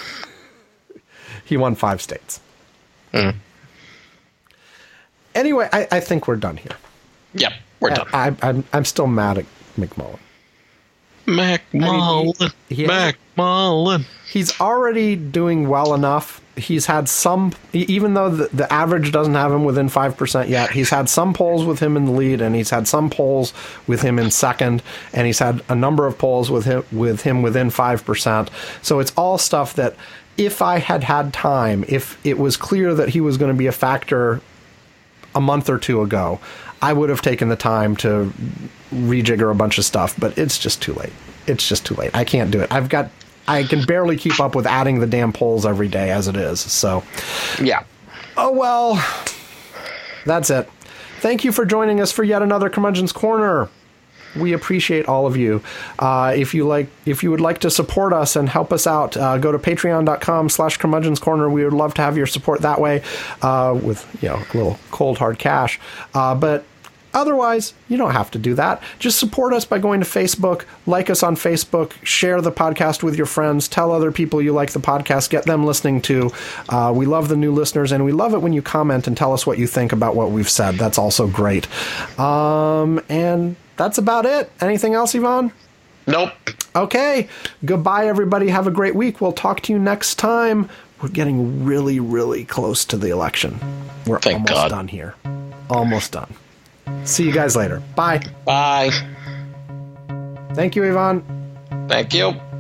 He won five states. Mm. Anyway, I, I think we're done here. Yep, we're done. I, I, I'm I'm still mad at McMullen. McMullen. I mean, he, he McMullen. He's already doing well enough. He's had some, even though the, the average doesn't have him within five percent yet, he's had some polls with him in the lead, and he's had some polls with him in second, and he's had a number of polls with him, with him within five percent. So it's all stuff that, if I had had time, if it was clear that he was going to be a factor a month or two ago, I would have taken the time to rejigger a bunch of stuff, but it's just too late. It's just too late. I can't do it. I've got, I can barely keep up with adding the damn polls every day as it is. So, yeah. Oh, well, that's it. Thank you for joining us for yet another Curmudgeon's Corner. We appreciate all of you. Uh, if you like, if you would like to support us and help us out, uh, go to patreon.com slash curmudgeons corner. We would love to have your support that way, uh, with, you know, a little cold hard cash. Uh, but otherwise, you don't have to do that. Just support us by going to Facebook, like us on Facebook, share the podcast with your friends, tell other people you like the podcast, get them listening too. Uh, we love the new listeners, and we love it when you comment and tell us what you think about what we've said. That's also great. Um, and that's about it. Anything else, Yvonne? Nope. Okay. Goodbye, everybody. Have a great week. We'll talk to you next time. We're getting really, really close to the election. We're Thank almost God. done here. Almost done. See you guys later. Bye. Bye. Thank you, Yvonne. Thank you.